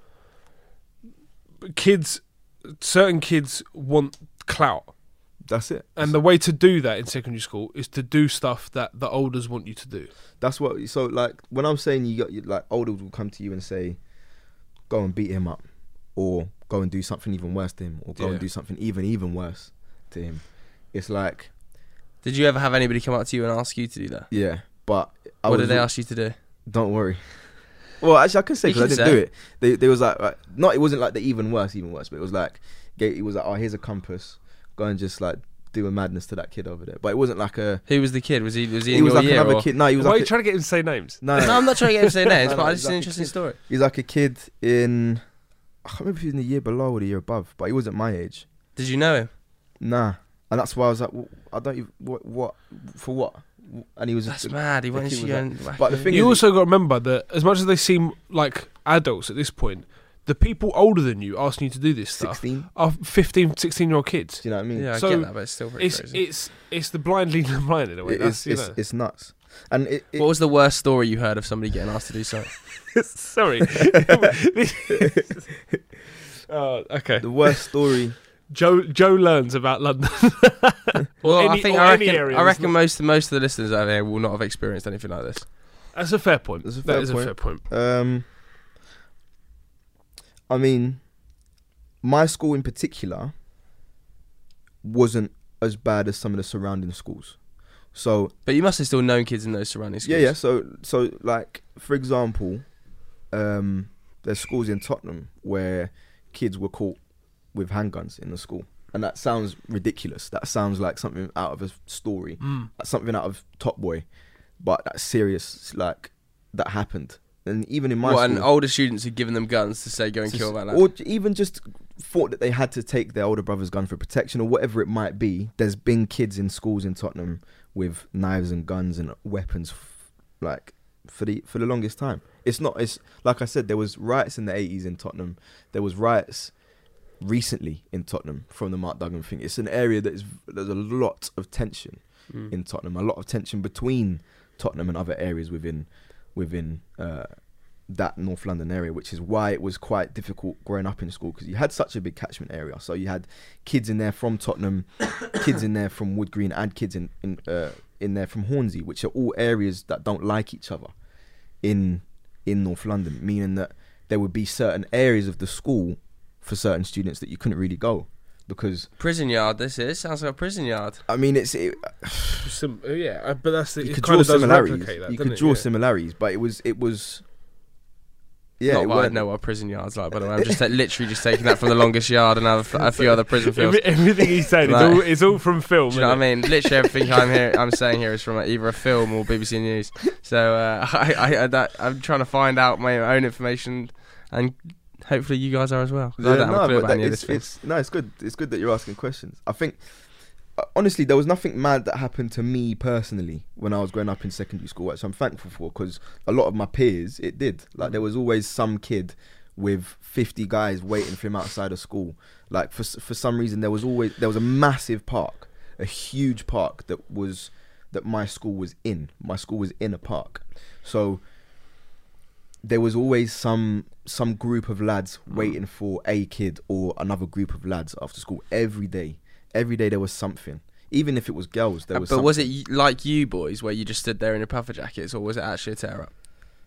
kids, certain kids want clout, That's it. and the way to do that in secondary school is to do stuff that the elders want you to do. That's what. So like when I'm saying you got you, like elders will come to you and say, go and beat him up, or go and do something even worse to him, or go Yeah. and do something even even worse to him. It's like Did you ever have anybody come up to you and ask you to do that? yeah, but I what was, did they ask you to do? Don't worry. Well, actually, I can say You because I can didn't say. do it. They they was like, like not. It wasn't like the even worse, even worse, but it was like ga- it was like, oh, here's a compass. Go and just like do a madness to that kid over there. But it wasn't like a. Who was the kid? Was he was he, He in was your like year? another or- kid. No, he was Why are like you a, trying to get him to say names? no, No, no, I'm not trying to get him to say names, No, but no, it's just an exactly. interesting story. he's like a kid in. I can't remember if he was in the year below or the year above, but he wasn't my age. Did you know him? Nah, and that's why I was like, well, I don't even what what for what. And he was That's just, mad. He the went kid to was go like- and whack but the him. thing You is- also got to remember that as much as they seem like adults at this point, the people older than you asking you to do this stuff sixteen. are fifteen, sixteen year old kids. Do you know what I mean? Yeah, I So, get that, but it's still pretty It's crazy. it's it's the blind leading the blind in a way. It That's is, you it's, know. it's nuts. And it, it What was the worst story you heard of somebody getting asked to do something? Sorry. Oh, okay. the worst story. Joe Joe learns about London. Well, I any- think or I any reckon, area, I it's reckon not- most most of the listeners out there will not have experienced anything like this. That's a fair point. That's a That fair is point. a fair point. Um, I mean, my school in particular wasn't as bad as some of the surrounding schools. So But you must have still known kids in those surrounding schools. yeah, yeah. So so like for example, um, there's schools in Tottenham where kids were caught with handguns in the school, and that sounds ridiculous. That sounds like something out of a story, Mm. something out of Top Boy, but that's serious. Like that happened. And even in my What, school, and older students had given them guns to say, go and kill that lad. or j- even just thought that they had to take their older brother's gun for protection or whatever it might be. There's been kids in schools in Tottenham with knives and guns and weapons, f- like for the for the longest time. It's not. It's like I said. There was riots in the eighties in Tottenham. There was riots recently in Tottenham from the Mark Duggan thing. It's an area that is there's a lot of tension Mm. in Tottenham. A lot of tension between Tottenham and other areas within within uh, that North London area, which is why it was quite difficult growing up in school because you had such a big catchment area. So you had kids in there from Tottenham, kids in there from Wood Green, and kids in in uh, in there from Hornsey, which are all areas that don't like each other in in North London, meaning that there would be certain areas of the school for certain students that you couldn't really go because Prison yard, this is. Sounds like a prison yard. I mean it's it, Sim- yeah, uh, but that's the, you it could kind draw of does similarities. replicate that, You doesn't could it? draw Yeah. similarities, but it was it was yeah. Not it that I weren't- know what a prison yard's like, by the way. I'm just ta- literally just taking that from The Longest Yard and a, a few other prison films. Every, everything he's saying is Right. all, it's all from film. Do you know what I isn't it? mean? Literally everything I'm here, I'm saying here is from either a film or B B C News. So uh, I, I, I, that, I'm trying to find out my own information, and hopefully you guys are as well. 'Cause I Yeah, don't have no, a clue but about that- any of it's, this thing. it's no, it's good. It's good that you're asking questions. I think uh, honestly, there was nothing mad that happened to me personally when I was growing up in secondary school, which I'm thankful for because a lot of my peers, it did. Like there was always some kid with fifty guys waiting for him outside of school. Like for for some reason, there was always there was a massive park, a huge park that was that my school was in. My school was in a park, so there was always some some group of lads waiting for a kid or another group of lads after school every day. Every day there was something. Even if it was girls, there Uh, was but something. was it y- like you boys, where you just stood there in your puffer jackets, or was it actually a tear up?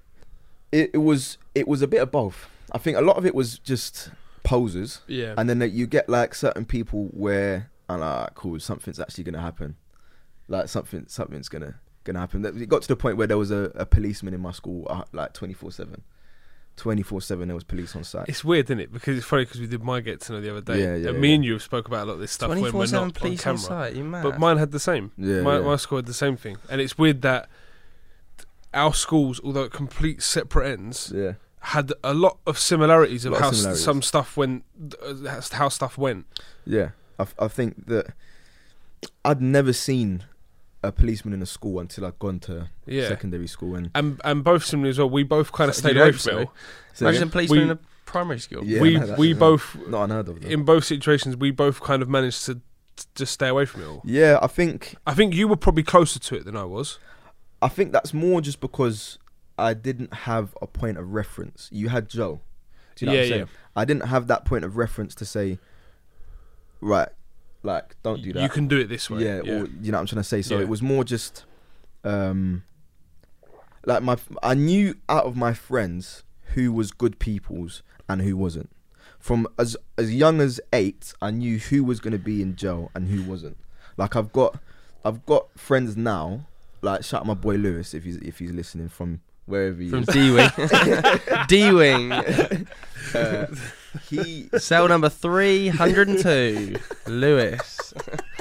It, it was it was a bit of both. I think a lot of it was just posers, Yeah. and then that you get like certain people where I'm like, cool, something's actually gonna happen. Like something something's gonna gonna happen. That- It got to the point where there was a, a policeman in my school, uh, like twenty-four seven. twenty-four seven there was police on site. It's weird, isn't it? Because it's funny because we did my get to know the other day. Yeah, yeah, and me yeah. and you spoke about a lot of this stuff when we're twenty-four seven not on police on camera. site, you mad? But mine had the same. Yeah, my, yeah. my school had the same thing, and it's weird that our schools, although at complete separate ends, yeah. had a lot of similarities of Lot of how s- similarities. some stuff went, uh, how stuff went. Yeah, I, f- I think that I'd never seen a policeman in a school until I'd gone to Yeah, secondary school, and and and both similarly as well. We both kind of So stayed you'd away hope from so. it. all. So Imagine again, a policeman we- in a primary school. Yeah, we I know that, we yeah. both not unheard of. Though. in both situations we both kind of managed to t- just stay away from it all. Yeah, I think I think you were probably closer to it than I was. I think that's more just because I didn't have a point of reference. You had Joe. Do you know Yeah, what I'm saying? yeah. I didn't have that point of reference to say, right, like don't do that. You can do it this way. yeah, or you know what I'm trying to say. So Yeah. it was more just, um, like my I knew out of my friends who was good people's and who wasn't. From as as young as eight, I knew who was going to be in jail and who wasn't. Like I've got I've got friends now. Like shout out my boy Lewis if he's if he's listening from wherever he From is. D-Wing. D-Wing. Uh, he Cell number three hundred two. Lewis.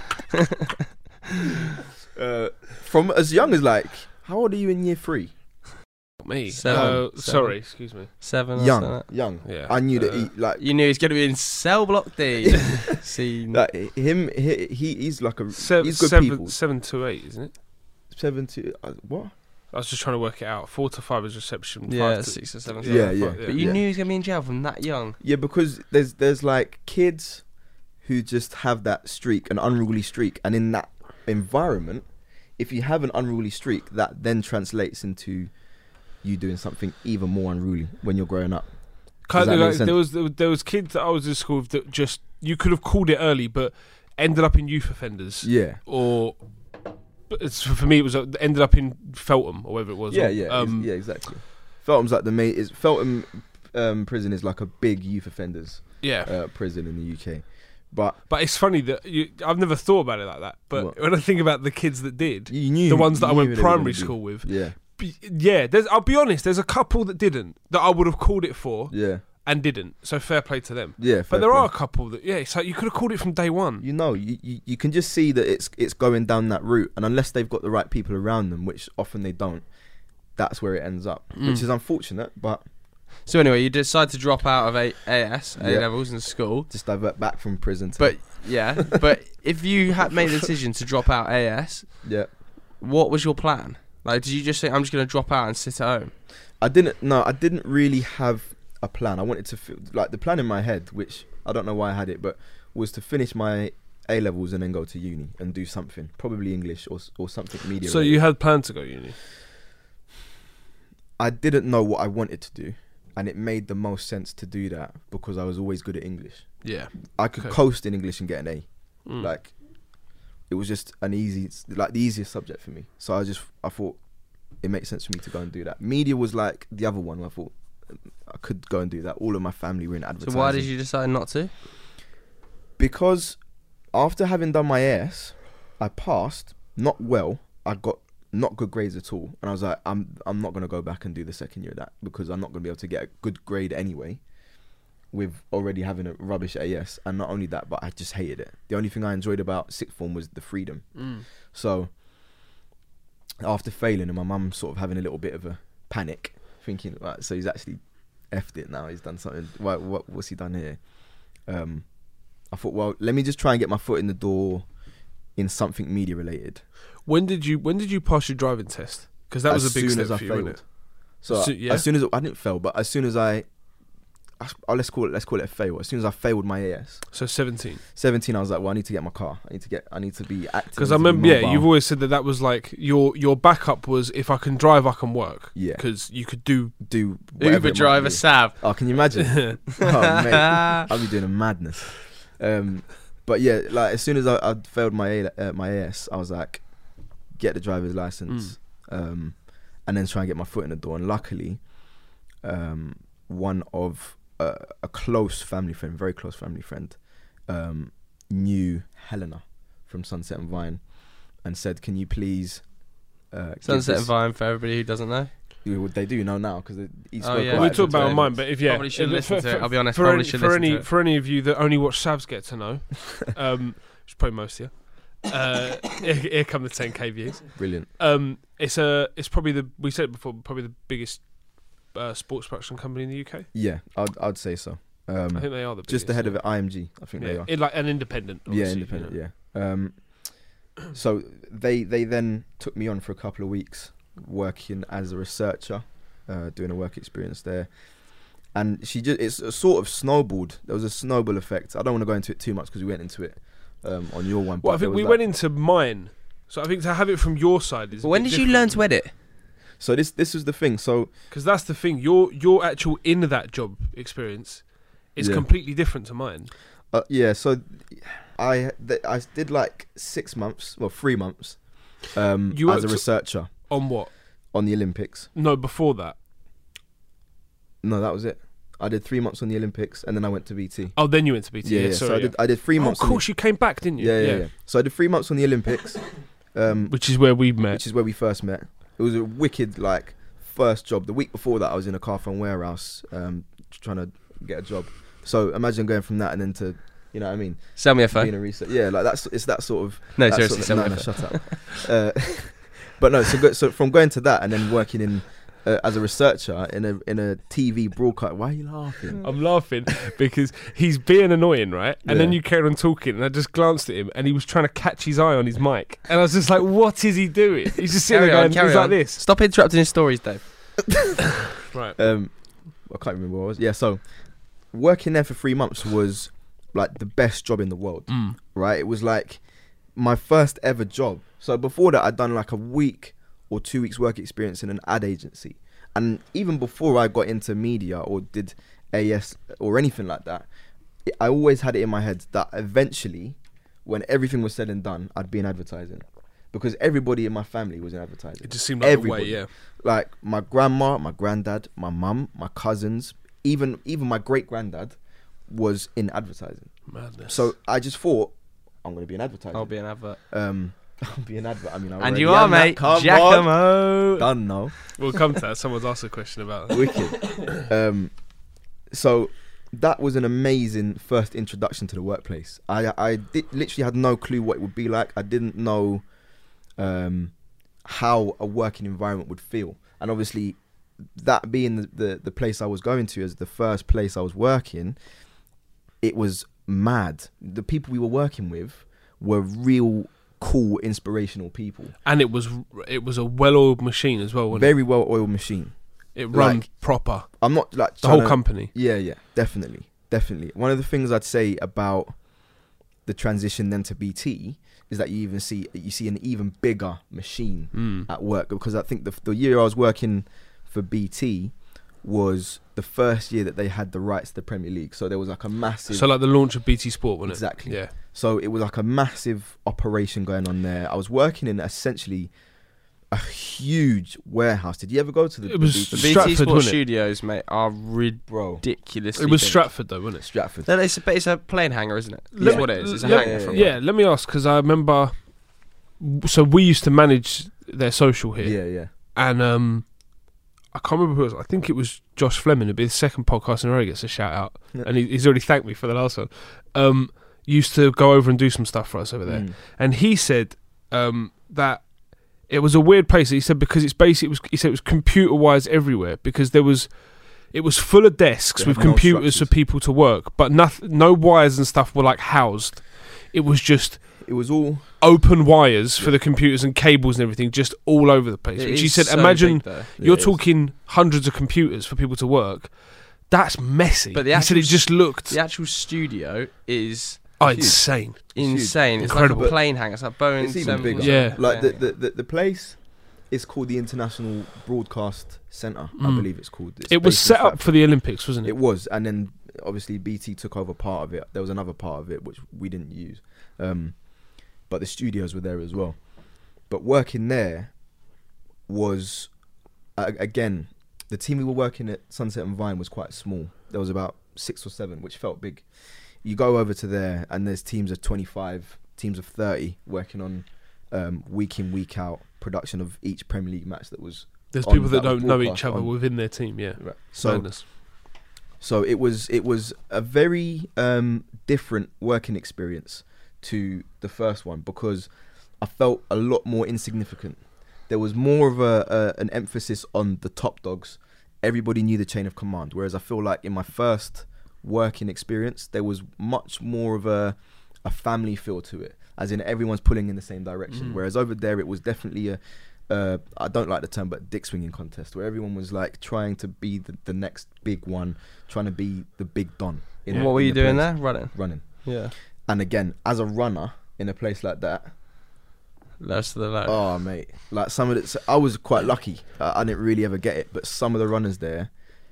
uh, from as young as like how old are you in year three? Me. Seven. Uh, Seven. sorry, excuse me. Seven. or Young, something. young. Yeah. I knew that Uh, he like You knew he was going to be in cell block D. See, like him. He, he he's like a Seven, he's good seven, people. seven to eight, isn't it? Seven to uh, what? I was just trying to work it out. Four to five is reception. yeah, five to, six or seven. Yeah, five- yeah. But you Yeah. knew he was going to be in jail from that young. Yeah, because there's there's like kids who just have that streak, an unruly streak, and in that environment, if you have an unruly streak, that then translates into you doing something even more unruly when you're growing up. Kind that of make like sense? there was there, was- there was kids that I was in school with that just you could have called it early, but ended up in youth offenders, Yeah, or but it's, for me it was uh, ended up in Feltham or whatever it was. yeah, or, yeah, Um, ex- yeah, exactly. Feltham's like the main. Is Feltham um, prison is like a big youth offenders yeah. uh, prison in the U K, but But it's funny that you, I've never thought about it like that. But What? when I think about the kids that did, you knew the ones that I you went knew they were gonna primary be- school with, Yeah, b- yeah, there's. I'll be honest. There's a couple that didn't that I would have called it for yeah, and didn't. So fair play to them. yeah. But fair there play. are a couple that yeah. So you could have called it from day one. You know, you, you, you can just see that it's it's going down that route, and unless they've got the right people around them, which often they don't, that's where it ends up, Mm. which is unfortunate, but So anyway, you decide to drop out of A- AS, A Yeah. levels in school. just divert back from prison to But yeah, but if you had made the decision to drop out A S, yeah. what was your plan? Like, did you just say, I'm just going to drop out and sit at home? I didn't. No, I didn't really have a plan. I wanted to feel, like the plan in my head, which I don't know why I had it, but was to finish my A levels and then go to uni and do something, probably English or s- or something media. So related. you had planned to go uni. I didn't know what I wanted to do, and it made the most sense to do that because I was always good at English. Yeah. I could Okay. coast in English and get an A. Mm. Like, it was just an easy, like the easiest subject for me. So I just, I thought it makes sense for me to go and do that. Media was like the other one where I thought I could go and do that. All of my family were in advertising. So why did you decide not to? Because after having done my A S, I passed, not well. I got not good grades at all, and I was like, I'm I'm not gonna go back and do the second year of that because I'm not gonna be able to get a good grade anyway, with already having a rubbish A S. And not only that, but I just hated it. The only thing I enjoyed about sixth form was the freedom. Mm. So after failing and my mum sort of having a little bit of a panic, thinking, right, so he's actually effed it now. He's done something. What, what what's he done here? Um, I thought, well, let me just try and get my foot in the door in something media related. When did you When did you pass your driving test? Because that was As a big soon step as I for you, wasn't failed. it? So, So- I- yeah. as soon as I didn't fail, but as soon as I, I, oh, let's call it let's call it a fail. As soon as I failed my A S, So seventeen. seventeen, I was like, well, I need to get my car. I need to get. I need to be active. Because need I to be remember, yeah, mobile. you've always said that that was like your your backup was if I can drive, I can work. Yeah. Because you could do. do whatever Uber it might driver be. Sav. Oh, can you imagine? Oh, mate, I'll be doing a madness. Um, but yeah, like as soon as I, I failed my A, uh, my A S, I was like, get the driver's license, um, and then try and get my foot in the door. And luckily, um, one of uh, a close family friend, very close family friend, um, knew Helena from Sunset and Vine, and said, "Can you please?" Uh, give Sunset this- and Vine, for everybody who doesn't know. Yeah, They do know now because he Oh, spoke yeah. about we it talked for about it on ten mine, minutes. but if yeah, Probably should if- listen for- to it. for- I'll be honest, For probably any, should for listen any to it. for any of you that only watch Savs get to know, um, which is probably most of you. Uh, here, here come the ten K views. Brilliant. Um, it's a it's probably the we said it before, probably the biggest uh, sports production company in the U K. Yeah, I'd I'd say so. Um, I think they are the biggest, just ahead of yeah. it, I M G. I think Yeah, they are. it, like an independent. Yeah, obviously, independent. you know. Yeah. Um, so they they then took me on for a couple of weeks working as a researcher, uh, doing a work experience there, and she just it's a sort of snowballed. There was a snowball effect. I don't want to go into it too much because we went into it um, on your one. Well, I but there think was we like- went into mine, so I think to have it from your side is. But when did you learn to edit? So this this was the thing. So Because that's the thing. Your your actual in that job experience is Yeah. completely different to mine. uh, yeah, so I th- I did like six months, well three months, um, You as a worked- researcher On what? on the Olympics. No, before that. No, that was it. I did three months on the Olympics, and then I went to B T. Oh, then you went to B T. Yeah, Yeah, yeah. sorry, so I yeah. did. I did three Oh, of months. on course, you came back, didn't the, you? yeah, yeah, yeah. So I did three months on the Olympics, um, Which is where we met. which is where we first met. It was a wicked like first job. The week before that, I was in a Carphone warehouse, um, trying to get a job. So imagine going from that and then to, you know what I mean, Sell me a phone. being a research. Yeah, like that's it's that sort of. No, that seriously, sort sell of, me no, a no, phone. shut up. uh, but no, so go, so from going to that and then working in. Uh, as a researcher in a in a T V broadcast, why are you laughing? I'm laughing because he's being annoying, right? And then Yeah. you carried on talking, and I just glanced at him, and he was trying to catch his eye on his mic, and I was just like, "What is he doing?" He's just sitting Carry there on, going, carry he's on. like this, Stop interrupting his stories, Dave. right? Um, I can't remember what I was. Yeah, so working there for three months was like the best job in the world, Mm. right? It was like my first ever job. So before that, I'd done like a week or two weeks work experience in an ad agency. And even before I got into media or did A S or anything like that, it, I always had it in my head that eventually, when everything was said and done, I'd be in advertising. Because everybody in my family was in advertising. It just seemed like Everybody. the way, yeah. Like my grandma, my granddad, my mum, my cousins, even even my great granddad was in advertising. Madness. So I just thought I'm gonna be in advertising. I'll be an advert. um, I'll be an advert. I mean, I And already you are, am that. mate. Come on. Giacomo. Done now. we'll come to that. Someone's asked a question about that. Wicked. um, so that was an amazing first introduction to the workplace. I I did, literally had no clue what it would be like. I didn't know um, how a working environment would feel. and obviously that being the, the the place I was going to as the first place I was working, it was mad. The people we were working with were real cool, inspirational people. And it was it was a well-oiled machine as well, wasn't Very well oiled machine. it? It ran like- proper. I'm not like The whole trying to- company. Yeah, yeah, definitely, definitely. One of the things I'd say about the transition then to B T is that you even see you see an even bigger machine Mm. at work, because I think the the year I was working for B T was the first year that they had the rights to the Premier League. So there was like a massive. So like the launch of B T Sport, wasn't it? Exactly. Yeah. So it was like a massive operation going on there. I was working in essentially a huge warehouse. Did you ever go to the? It was the The B T? B T Stratford, Sports wasn't it? Studios, mate, are Bro, ridiculously It was big. Stratford though, wasn't it? Stratford. No, it's a, but it's a plane hangar, isn't it? Let That's me- what it is. It's a let- hangar. yeah, from Yeah, let me ask, because I remember. So we used to manage their social here, Yeah, yeah. and um, I can't remember who it was. I think it was Josh Fleming. It'd be the second podcast in a row he gets a shout out, Yeah. and he, he's already thanked me for the last one. Um, used to go over and do some stuff for us over there, Mm. and he said um, that it was a weird place. He said because it's basically it was. He said it was computer wise everywhere, because there was. It was full of desks They with have no computers for structures. people to work, but nothing, no wires and stuff were like housed. It was just It was all. open wires for the computers and cables and everything, just all over the place. It Which he is said, so imagine big, though. you're it is. talking hundreds of computers for people to work. That's messy. But the he said it actual just looked The actual studio is oh, huge. insane. insane. It's Incredible. like a plane hangar. It's like Boeing. It's even bigger. Yeah. Like the, the, the, the place is called the International Broadcast Centre, I Mm. believe it's called. It's It was based in set up Stratford. for the Olympics, wasn't it? It was, and then obviously B T took over part of it. There was another part of it which we didn't use, um, but the studios were there as well. But working there was, uh, again, the team we were working at Sunset and Vine was quite small. There was about six or seven, which felt big. You go over to there, and there's teams of twenty-five, teams of thirty working on um, week in, week out production of each Premier League match that was. There's on- people that that was don't know each broadcast other on. within their team. Yeah. Right. So. Madness. So it was it was a very um, different working experience to the first one, because I felt a lot more insignificant. There was more of a, a an emphasis on the top dogs. Everybody knew the chain of command, whereas I feel like in my first working experience there was much more of a a family feel to it, as in everyone's pulling in the same direction. Mm. Whereas over there it was definitely a Uh, I don't like the term, but dick swinging contest, where everyone was like trying to be the, the next big one, trying to be the big don. In, And what were in you the doing place. there? Running. Running. Yeah. And again, as a runner in a place like that, Lowest of the low. oh mate, like some of it, I was quite lucky. Uh, I didn't really ever get it, but some of the runners there,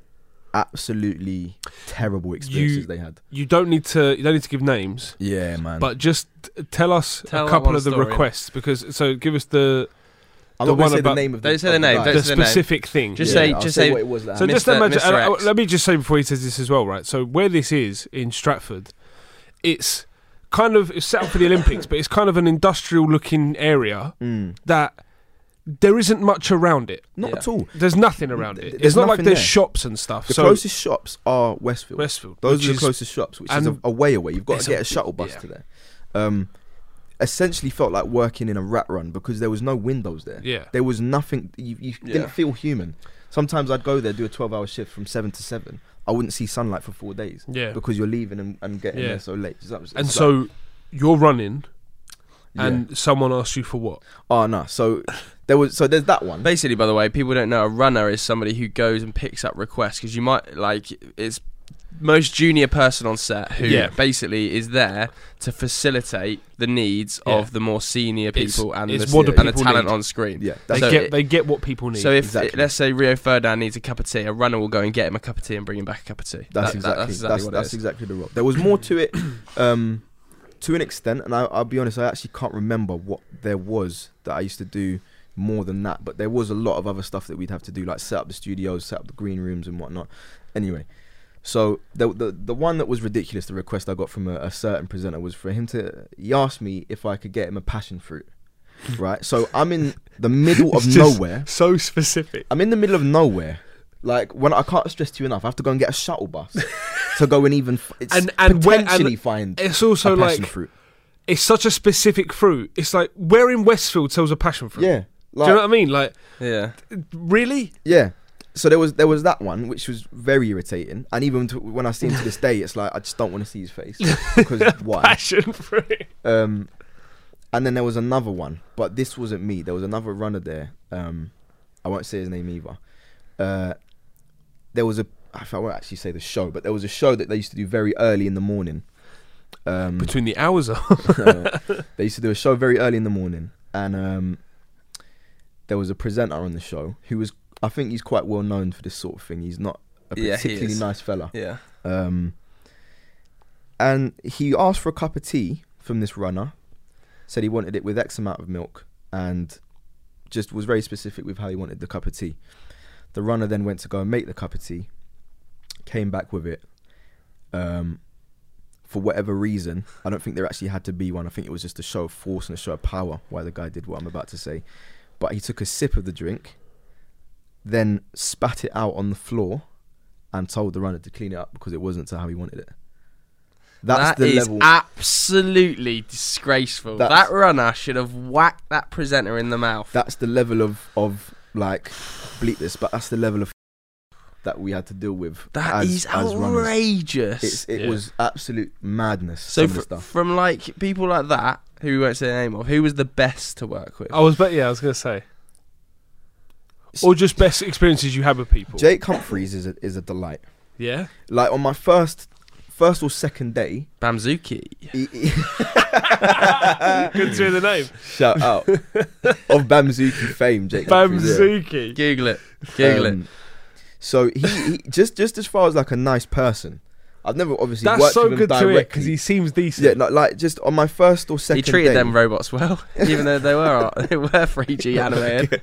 absolutely terrible experiences they had. You don't need to. You don't need to give names, Yeah, man. but just tell us Tell a that couple one of the story. requests, because so give us the I'm the not going one to say the about- name of the Don't say the of name, guy. don't the say the name. specific thing. Just Yeah, say- I'll just say say- what it was. That So happened. just Mister imagine. Mister uh, uh, X. let me just say before he says this as well, right? So where this is in Stratford, it's kind of it's set up for the Olympics, but it's kind of an industrial-looking area Mm. that there isn't much around it. Not Yeah. at all. There's nothing around Th- it. there's It's not like nothing there's there. shops and stuff. The so closest shops are Westfield. Westfield, Those which are the is- closest shops, which is a, and a way away. You've got it's to get a- a shuttle bus yeah. to there. Um, essentially felt like working in a rat run, because there was no windows there. yeah, There was nothing. You, you Yeah. didn't feel human. Sometimes I'd go there, do a twelve-hour shift from seven to seven. I wouldn't see sunlight for four days yeah. because you're leaving and, and getting Yeah. there so late. It's, it's And like- so you're running, yeah. and someone asks you for what? oh no, so there was so there's that one. Basically, by the way, people don't know a runner is somebody who goes and picks up requests, because you might like it's most junior person on set who Yeah. basically is there to facilitate the needs Yeah. of the more senior It's- people and, it's the, what do and the people talent need. on screen. Yeah, They that's So get it- they get what people need. So if Exactly. let's say Rio Ferdinand needs a cup of tea, a runner will go and get him a cup of tea and bring him back a cup of tea. That's That- that- exactly that's that's exactly what that's, it is. exactly the role. There was more to it, um, to an extent, and I, I'll be honest, I actually can't remember what there was that I used to do more than that. But there was a lot of other stuff that we'd have to do, like set up the studios, set up the green rooms, and whatnot. Anyway, so the the the one that was ridiculous, the request I got from a, a certain presenter was for him to. He asked me if I could get him a passion fruit. Right, so I'm in the middle of It's just nowhere. so specific. I'm in the middle of nowhere. Like when I can't stress to you enough, I have to go and get a shuttle bus to go and even f- it's And- and where- and potentially find It's also a passion like fruit. it's such a specific fruit. It's like where in Westfield sells a passion fruit. Yeah, Like, Do you know what I mean? Like, Yeah. really? yeah. So there was there was that one which was very irritating, and even to, when I see him to this day, it's like I just don't want to see his face because why? Passion for it. Um, and then there was another one, but this wasn't me. There was another runner there. Um, I won't say his name either. Uh, there was a I won't actually say the show, but there was a show that they used to do very early in the morning. Um, Between the hours of. uh, they used to do a show very early in the morning, and um, there was a presenter on the show who was, I think he's quite well known for this sort of thing. He's not a Yeah, he particularly is. nice fella. Yeah. Um, and he asked for a cup of tea from this runner, said he wanted it with X amount of milk, and just was very specific with how he wanted the cup of tea. The runner then went to go and make the cup of tea, came back with it. Um, for whatever reason, I don't think there actually had to be one. I think it was just a show of force and a show of power why the guy did what I'm about to say. But he took a sip of the drink, then spat it out on the floor, and told the runner to clean it up because it wasn't to how he wanted it. That's That the is level. absolutely disgraceful. That's- That runner should have whacked that presenter in the mouth. That's the level of of like bleep this, but that's the level of that we had to deal with. That as, is as runners. outrageous. It's, it Yeah. was absolute madness. so some of the fr- stuff. from like people like that, who we won't say the name of, who was the best to work with? I was, but yeah, I was gonna say, or just best experiences you had with people. Jake Humphreys is a, is a delight. Yeah. Like on my first first or second day, Bamzuki. he, he Couldn't say the name. shout out of Bamzuki fame, Jake Humphreys. yeah. Bamzuki. Google it. Google it. Um, So he, he just just as far as like a nice person, I've never obviously That's worked so with him good to directly. it because he seems decent. yeah, like, like just on my first or second He treated day, them robots well, even though they were they were three G animated.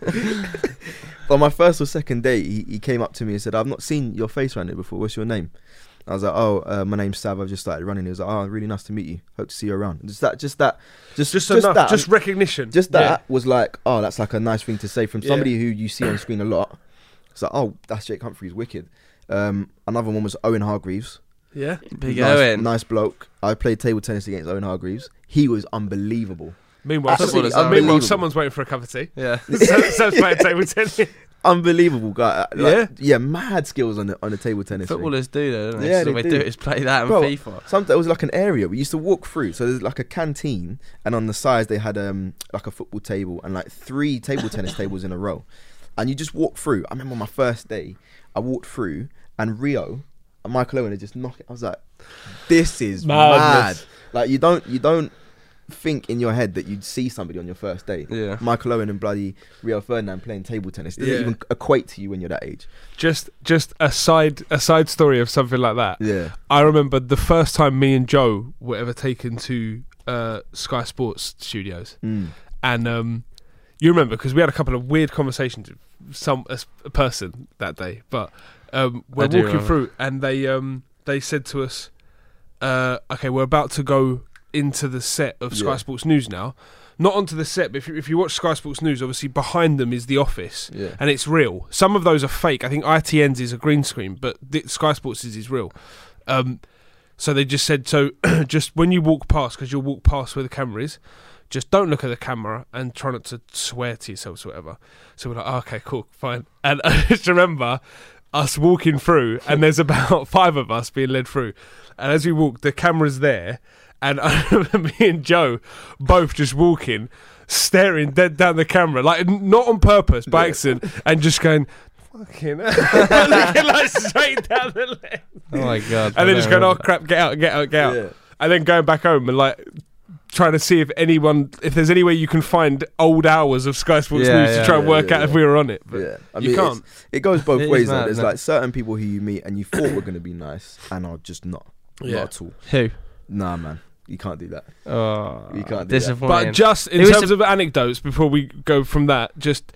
on my first or second day, he, he came up to me and said, "I've not seen your face around here before. What's your name?" I was like, "Oh, uh, my name's Sav. I've just started running." He was like, "Oh, really nice to meet you. Hope to see you around." Just that, just that, just Just, just enough. that, Just recognition. just that was like, oh, that's like a nice thing to say from Yeah. somebody who you see on screen a lot. It's like, oh, that's Jake Humphreys, wicked. Um, another one was Owen Hargreaves. Yeah. Big nice, Owen. nice bloke. I played table tennis against Owen Hargreaves. He was unbelievable. Meanwhile, Absolutely someone, meanwhile, unbelievable. someone's waiting for a cup of tea. Yeah. Sam's playing table tennis. Unbelievable guy. Uh, Like, Yeah? yeah, mad skills on the on the table tennis. ring. Footballers do though, don't they? Yeah, so they they do. do is play that in Bro, FIFA. Sometimes it was like an area we used to walk through. So there's like a canteen, and on the sides they had um like a football table and like three table tennis tables in a row, and you just walk through. I remember on my first day, I walked through, and Rio and Michael Owen had just knocked it. I was like, "This is Madness. mad!" Like you don't you don't think in your head that you'd see somebody on your first day. Yeah. Michael Owen and bloody Rio Ferdinand playing table tennis. It doesn't Yeah. even equate to you when you're that age. Just, just a side, a side story of something like that. Yeah. I remember the first time me and Joe were ever taken to uh, Sky Sports Studios, Mm. and um, you remember because we had a couple of weird conversations with some a, s- a person that day. But um, we're I do walking remember. through, and they um, they said to us, uh, "Okay, we're about to go into the set of Sky Yeah. Sports News now." Not onto the set, but if you, if you watch Sky Sports News, obviously behind them is the office. Yeah. And it's real. Some of those are fake. I think I T N's is a green screen, but the Sky Sports is, is real. Um, so they just said, so just when you walk past, because you'll walk past where the camera is, just don't look at the camera and try not to swear to yourselves or whatever. So we're like, oh, okay, cool, fine. And I just remember us walking through, and there's about five of us being led through. And as we walk, the camera's there, and I remember me and Joe both just walking, staring dead down the camera, like n- not on purpose, by Yeah. accident, and just going, fucking, looking like straight down the lane. Oh my god. And then just going, oh crap, get out, get out, get out. Yeah. And then going back home and like trying to see if anyone, if there's any way you can find old hours of Sky Sports Yeah, News yeah, to try and yeah, work yeah, out if yeah. we were on it. But Yeah, I you mean, can't. it's- It goes both It is ways. mad, though. There's isn't it? like certain people who you meet and you thought were going to be nice and are just not. Yeah. Not at all. Who? Nah, man, you can't do that. Oh, You can't do that. disappointing. But just in Who is terms the- of anecdotes, before we go from that, just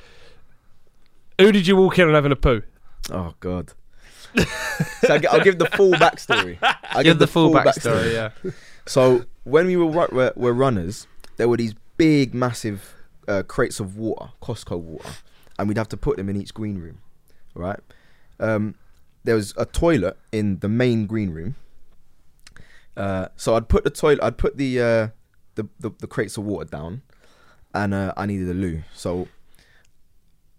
who did you walk in on having a poo? Oh god. So I gi- I'll give the full backstory. I Give the full backstory. Yeah. So when we were, ru- were were runners, there were these big, massive uh, crates of water, Costco water, and we'd have to put them in each green room, right? Um, there was a toilet in the main green room. Uh, so I'd put the toilet, I'd put the uh, the, the the crates of water down, and uh, I needed a loo. So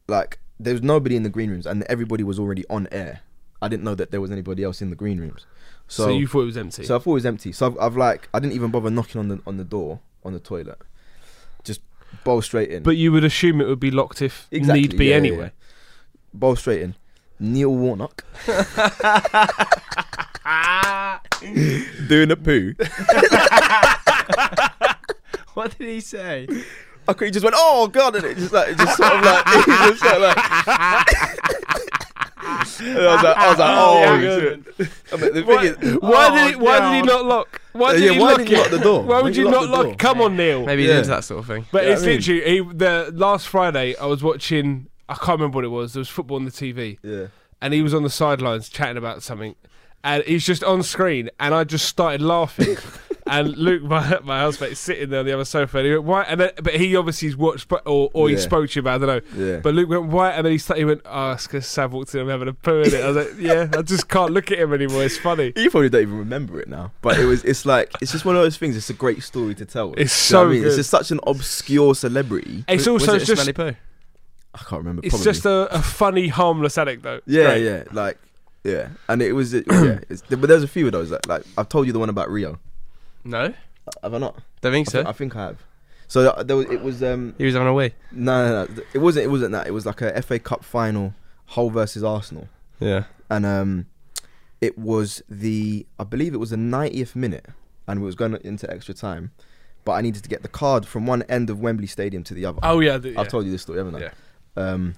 like there was nobody in the green rooms, and everybody was already on air. I didn't know that there was anybody else in the green rooms. So, So, you thought it was empty. so I thought it was empty. So I've, I've like I didn't even bother knocking on the on the door on the toilet. Just bowl straight in. but you would assume it would be locked if Exactly, need be yeah, yeah, anyway. yeah. Bowl straight in. Neil Warnock doing a poo. What did he say? I could, he just went, oh god, and it just like, it just sort of like, it just sort of like. And I was like, I was like, oh Yeah, shit. I mean, the Why, thing is, why Oh, did he, why did he God. not lock? Why did Yeah, he why lock did it? he lock the door? Why Why would did you he not lock the lock? door? Come on, Neil. Maybe Yeah. he's into that sort of thing. But Yeah, it's I mean- literally he, the last Friday I was watching. I can't remember what it was. There was football on the T V, yeah. and he was on the sidelines chatting about something, and he's just on screen, and I just started laughing. And Luke, my my housemate, is sitting there on the other sofa, and he went, "Why?" And then, but he obviously watched, or or he Yeah. spoke to you about, I don't know. Yeah. But Luke went, "Why?" And then he started, he went, "Oh, it's because Sav walked in and I'm having a poo in it." I was like, "Yeah, I just can't look at him anymore. It's funny." You probably don't even remember it now, but it was. It's like it's just one of those things. It's a great story to tell. It's Do you know so what I mean? It's good. just such an obscure celebrity. It's Was also it a just smelly poo? I can't remember. it's probably. just a, a funny, harmless anecdote. It's yeah, great. yeah, like yeah, and it was it, yeah. It's, but there's a few of those. That, like I've told you the one about Rio. No, Have I not? don't think I, so. think, I think I have. So uh, there was, it was um He was having a wee. no, no no it wasn't it wasn't that. It was like a F A Cup final, Hull versus Arsenal, Yeah. and um it was the I believe it was the ninetieth minute, and we was going into extra time, but I needed to get the card from one end of Wembley Stadium to the other. Oh yeah, the, yeah. I've told you this story, haven't I? Yeah. Um,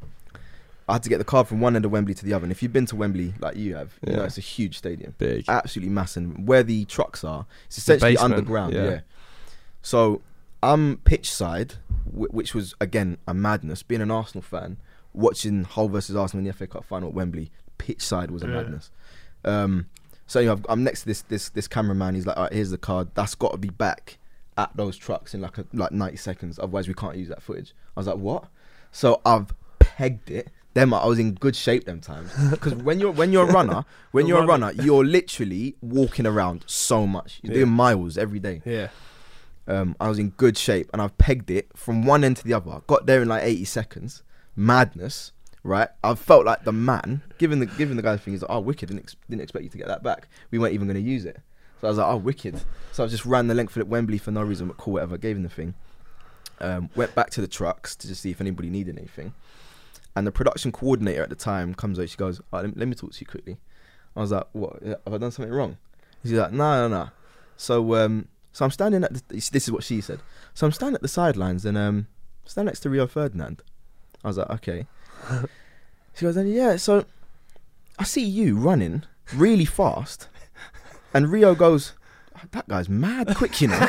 I had to get the card from one end of Wembley to the other. And if you've been to Wembley like you have, you Yeah. know it's a huge stadium, Big. absolutely massive. Where the trucks are, it's essentially basement, underground. yeah. Yeah. So I'm pitch side, wh- which was again a madness. Being an Arsenal fan, watching Hull versus Arsenal in the F A Cup final at Wembley, pitch side was a Yeah. madness. Um, so you know, I've- I'm next to this this this cameraman. He's like, all right, here's the card. That's got to be back at those trucks in like a, like ninety seconds. Otherwise, we can't use that footage. I was like, what? So I've pegged it. Them, I was in good shape them times. Because when you're when you're a runner, when You're you're a running. runner, you're literally walking around so much. You're Yeah. doing miles every day. Yeah. Um, I was in good shape, and I've pegged it from one end to the other. Got there in like eighty seconds. Madness, right? I felt like the man. Given the given the guy's thing, he's like, "Oh, wicked! Didn't ex- didn't expect you to get that back. We weren't even going to use it." So I was like, "Oh, wicked!" So I just ran the length of it Wembley for no reason, but cool, whatever. Gave him the thing. Um, went back to the trucks to just see if anybody needed anything. And the production coordinator at the time comes over. She goes, oh, let, me, "Let me talk to you quickly." I was like, "What? Have I done something wrong?" She's like, "No, no, no." So, um, so I'm standing at the, this is what she said. So I'm standing at the sidelines and um, standing next to Rio Ferdinand. I was like, "Okay." She goes, "Yeah." So I see you running really fast, and Rio goes, "That guy's mad quick, you know."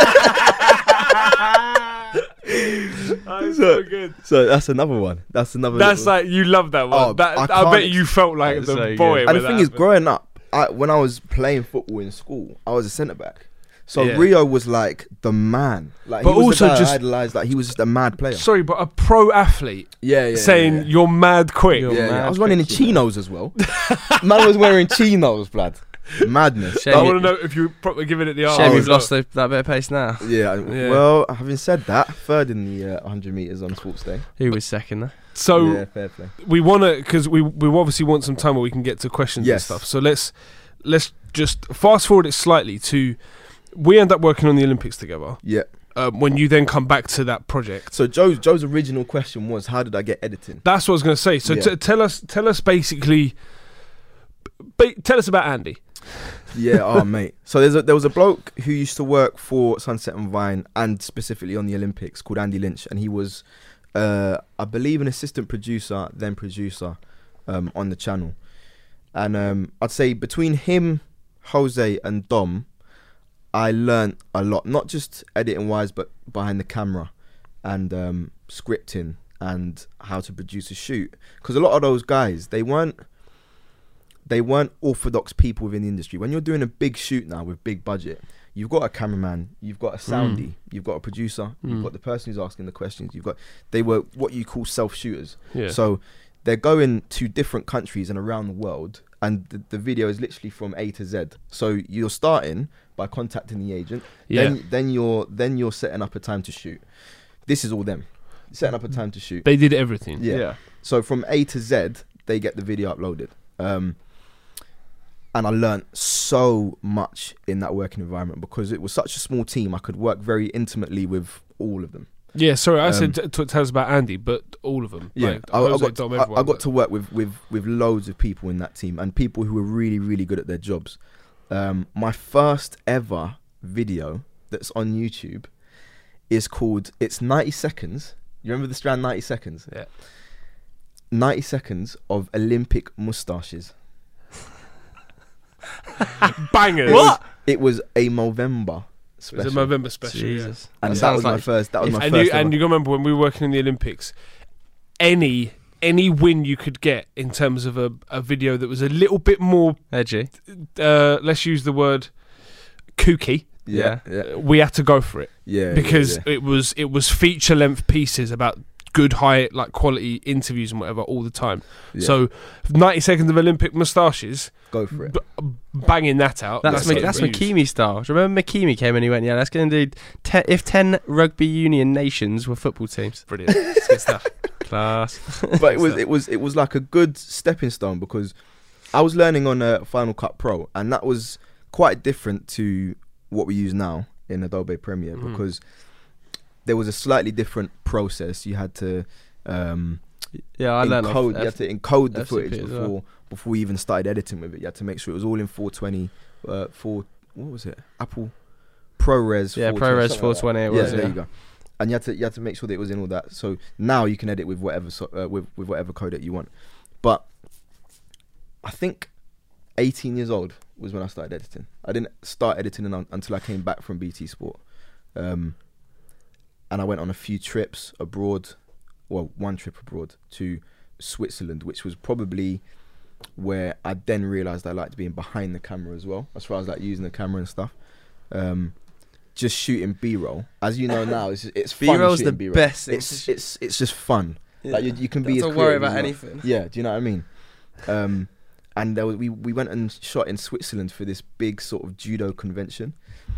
Oh, So- so good. So that's another one. That's another. That's little- like you love that one. Oh, that, I I, can't bet ex- you felt like That's the so boy. good. when And the that thing is, happened. growing up, I, when I was playing football in school, I was a centre back. So Yeah. Rio was like the man. Like, But he was also the guy just- I idolized. Like, he was just a mad player. Sorry, but a pro athlete Yeah, yeah. saying yeah, yeah. you're mad quick. You're Yeah, yeah. mad I was running in quick, you know. chinos as well. Man was wearing chinos, blood. Madness. Shame I you- want to know if you're probably giving it the arm. Shame Oh, you've so- lost the, that bit of pace now. Yeah, I- Yeah. Well, having said that, third in the uh, one hundred meters on Sports Day. Who was second there? So yeah, fair play. we want to, because we we obviously want some time where we can get to questions Yes. and stuff. So let's let's just fast forward it slightly to we end up working on the Olympics together. Yeah. Um, when you then come back to that project, So Joe's Joe's original question was, how did I get editing? that's what I was going to say. So Yeah. t- tell us tell us basically, ba- tell us about Andy. Yeah, oh mate. So there's a, there was a bloke who used to work for Sunset and Vine and specifically on the Olympics called Andy Lynch, and he was, uh, I believe, an assistant producer, then producer, um, on the channel. And um, I'd say between him, Jose, and Dom, I learnt a lot, not just editing wise, but behind the camera and um, scripting and how to produce a shoot. Because a lot of those guys, they weren't. They weren't orthodox people within the industry. When you're doing a big shoot now with big budget, you've got a cameraman, you've got a soundy, you've got a producer, you've Mm. got the person who's asking the questions. You've got they were what you call self shooters. Yeah. So they're going to different countries and around the world, and the, the video is literally from A to Z. So you're starting by contacting the agent, yeah. then then you're then you're setting up a time to shoot. This is all them. setting up a time to shoot. They did everything. Yeah. So from A to Z, they get the video uploaded. Um, and I learnt so much in that working environment because it was such a small team. I could work very intimately with all of them. Yeah, sorry, I Um, said t- t- tell us about Andy, but all of them. Yeah, like, I, I Jose, got, Dom, I, everyone, I got but- to work with, with, with loads of people in that team and people who were really, really good at their jobs. Um, my first ever video that's on YouTube is called, it's ninety seconds. You remember the strand ninety seconds? Yeah. ninety seconds of Olympic moustaches. Bangers. It was, it was a Movember It special. was a November special. Jesus. and That that sounds was my like- first, that was my And first you, ever. and you remember when we were working in the Olympics, any any win you could get in terms of a, a video that was a little bit more, Edgy. uh, let's use the word, kooky, yeah, yeah, we had to go for it yeah. because yeah, yeah. it was it was feature length pieces about good high like quality interviews and whatever all the time. Yeah. So ninety seconds of Olympic moustaches, go for it. b- banging that out. That's what Ma- that's we used. McKeamy style. Do you remember McKeamy came and he went, yeah, let's go and do te- if ten rugby union nations were football teams. Brilliant. It's good stuff. Class. But it was it was it was like a good stepping stone because I was learning on uh, Final Cut Pro and that was quite different to what we use now in Adobe Premiere Mm. because there was a slightly different process. You had to um, Yeah, I learned encode. off You had F- to encode the F C P footage as before well. before we even started editing with it. You had to make sure it was all in four twenty. Uh, four what was it? Apple ProRes. Yeah, four twenty, ProRes something four like that. twenty. It Yeah, was. there Yeah. you go. And you had to you had to make sure that it was in all that. So now you can edit with whatever so, uh, with with whatever code that you want. But I think eighteen years old was when I started editing. I didn't start editing un- until I came back from B T Sport, um, and I went on a few trips abroad. Well, one trip abroad to Switzerland, which was probably where I then realised I liked being behind the camera as well, as far as like using the camera and stuff. Um, just shooting B-roll, as you know now, it's it's fun B-roll's the shooting B-roll. best thing to It's shoot. it's it's just fun. Like you, you can be Don't as have to worry creative about as you want. anything. Yeah, do you know what I mean? Um, and there was, we we went and shot in Switzerland for this big sort of judo convention,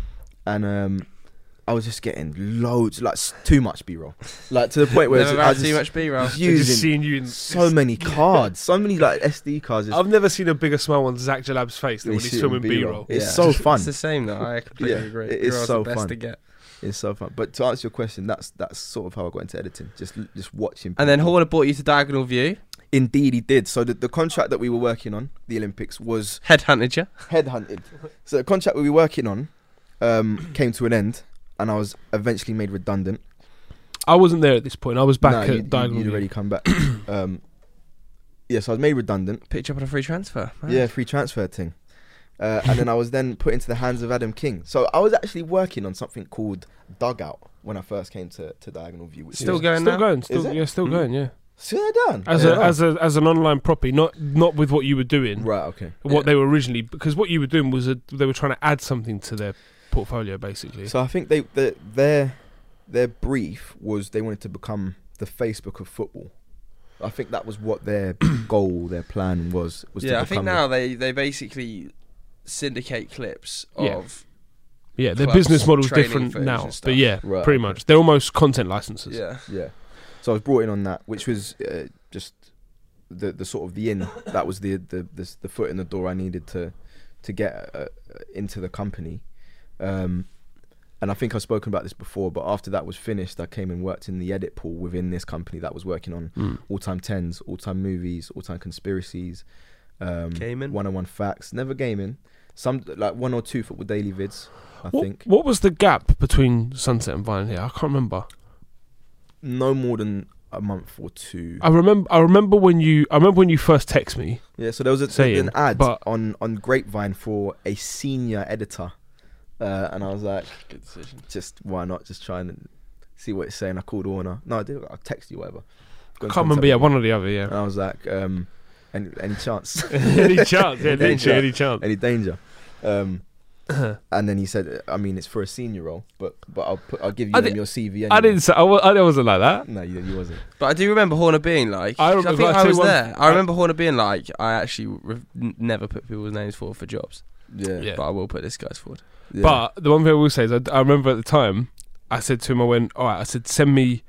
and um, I was just getting loads, like s- too much B-roll, like to the point where Never it's- I had just too much B-roll. was They're just using seeing you in so many cards, so many like S D cards. Just I've never seen a bigger smile on Zach Jalab's face than They when he's shoot filming B-roll. B-roll. It's so fun. It's the same though. I completely Yeah, agree. it is B-roll's so the best fun. to get. It's so fun. But to answer your question, that's that's sort of how I got into editing. Just just watching. And then people. Horner brought you to Diagonal View. Indeed, he did. So the, the contract that we were working on, the Olympics, was Headhunted you. headhunted. So the contract we were working on um, came to an end, and I was eventually made redundant. I wasn't there at this point. I was back No, at you, you, Diagonal you'd View. already come back. um, yeah, so I was made redundant. Picked you up on a free transfer. Right. Yeah, free transfer thing. Uh, and then I was then put into the hands of Adam King. So I was actually working on something called Dugout when I first came to, to Diagonal View. Which Still is, going Still now? going. Still, it? yeah, still Mm. going. Yeah. Still done. As Yeah. a as a as an online property, not not with what you were doing. Right, okay. What Yeah. they were originally, because what you were doing was a, they were trying to add something to their portfolio, basically. So I think they the, their their brief was they wanted to become the Facebook of football. I think that was what their goal, their plan was. was Yeah, to I think become now they, they basically syndicate clips Yeah. of. yeah, their clubs, business model's training different footage now, and stuff. but yeah, Right, pretty okay. much. They're almost content licenses. Yeah. the, yeah. So I was brought in on that, which was uh, just the the sort of the in. That was the the the, the foot in the door I needed to to get uh, into the company. Um, and I think I've spoken about this before, but after that was finished, I came and worked in the edit pool within this company that was working on Mm. all-time tens, all-time movies, all-time conspiracies, um, Gaming? one-on-one facts, never gaming. Some like one or two Football Daily vids, I What, think. what was the gap between Sunset and Vine here? I can't remember. No more than a month or two. I remember. I remember when you. I remember when you first text me. Yeah, so there was a, Saying, an ad but- on, on Grapevine for a senior editor, uh, and I was like, Good decision. just why not? Just try and see what it's saying. I called Warner. No, I did. I texted you, whatever. Go I in can't remember. Yeah, contact one with or the other. you. Yeah. And I was like, um, any, any chance? any chance? Yeah, Any literally chance? any chance. Any danger? Um, and then he said, I mean, it's for a senior role, but but I'll put, I'll give you I um, did- your C V. I anyway. didn't. Say, I, wa- I wasn't like that. No, you, you wasn't. But I do remember Horner being like. I I, remember- think I'll I tell you was one- there. I I- remember Horner being like, I actually re- n- never put people's names forward for jobs, Yeah. Yeah. but I will put this guy's forward. yeah. But the one thing I will say is, I, I remember at the time, I said to him, I went, all right. I said, send me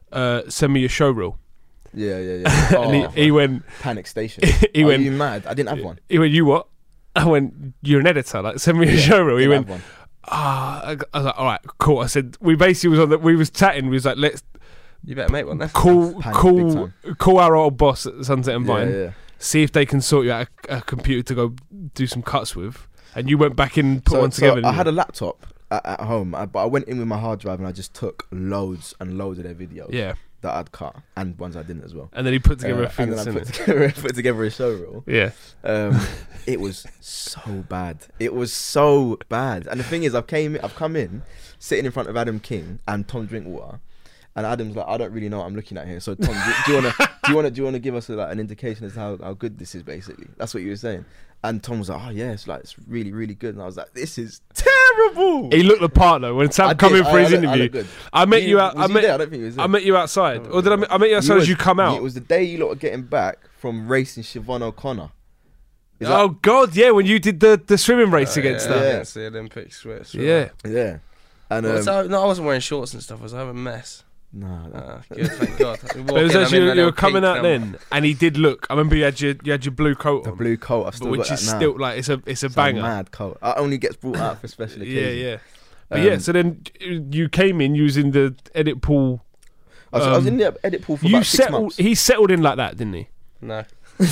uh, send me your show reel. Yeah, yeah, yeah. Oh, and he, he went, Panic Station. he Are went, you mad? I didn't have one. he went, you what? I went, you're an editor. Like, send me a Yeah, show reel. He Didn't went, have one. ah. I I was like, all right, cool. I said, we basically was on the, we was chatting. We was like, let's You better make one then. call, Panic call, big call our old boss at Sunset and Vine. Yeah, yeah. See if they can sort you out a, a computer to go do some cuts with. And you went back in and put So, one so together. I didn't had you? a laptop at, at home, I, but I went in with my hard drive and I just took loads and loads of their videos Yeah. that I'd cut and ones I didn't as well. And then he put together Uh, a thing. and then I didn't put he? together, put together a show reel. Yeah. Um, it was so bad. It was so bad. And the thing is, I've came, I've come in, sitting in front of Adam King and Tom Drinkwater, and Adam's like, I don't really know what I'm looking at here. So Tom, do, do you want to, do you want to, do you want to give us a, like an indication as to how, how good this is? Basically, that's what you were saying. And Tom was like, oh yeah, it's like it's really, really good. And I was like, this is terrible. He looked the part though. When I Sam did. come in for I- his I look- I interview, look good. I met you, You- out. I was you met. there? I don't think you was there. I met you outside. Or did I? Meet, I met you outside You as you was- come out. It was the day you lot were getting back from racing Siobhan O'Connor. Is Oh God, yeah, when you did the, the swimming race Oh, against yeah, her. Yeah. against the Olympic switch. Yeah. that? Yeah. And Well, um, so- no, I wasn't wearing shorts and stuff. Was I a mess? nah, that- Ah, good, thank God. We But walk it was in, I'm actually in you, a you little were coming pink out number. then, and he did look. I remember you had your you had your blue coat the on, blue coat. I've still but which got is that now. still like it's a it's a It's a banger. mad coat. It only gets brought out for special Yeah, occasions. yeah. But Um, yeah, so then you came in using the edit pool. I was, I was um, in the edit pool for You about six settled. months. He settled in like that, didn't he? No,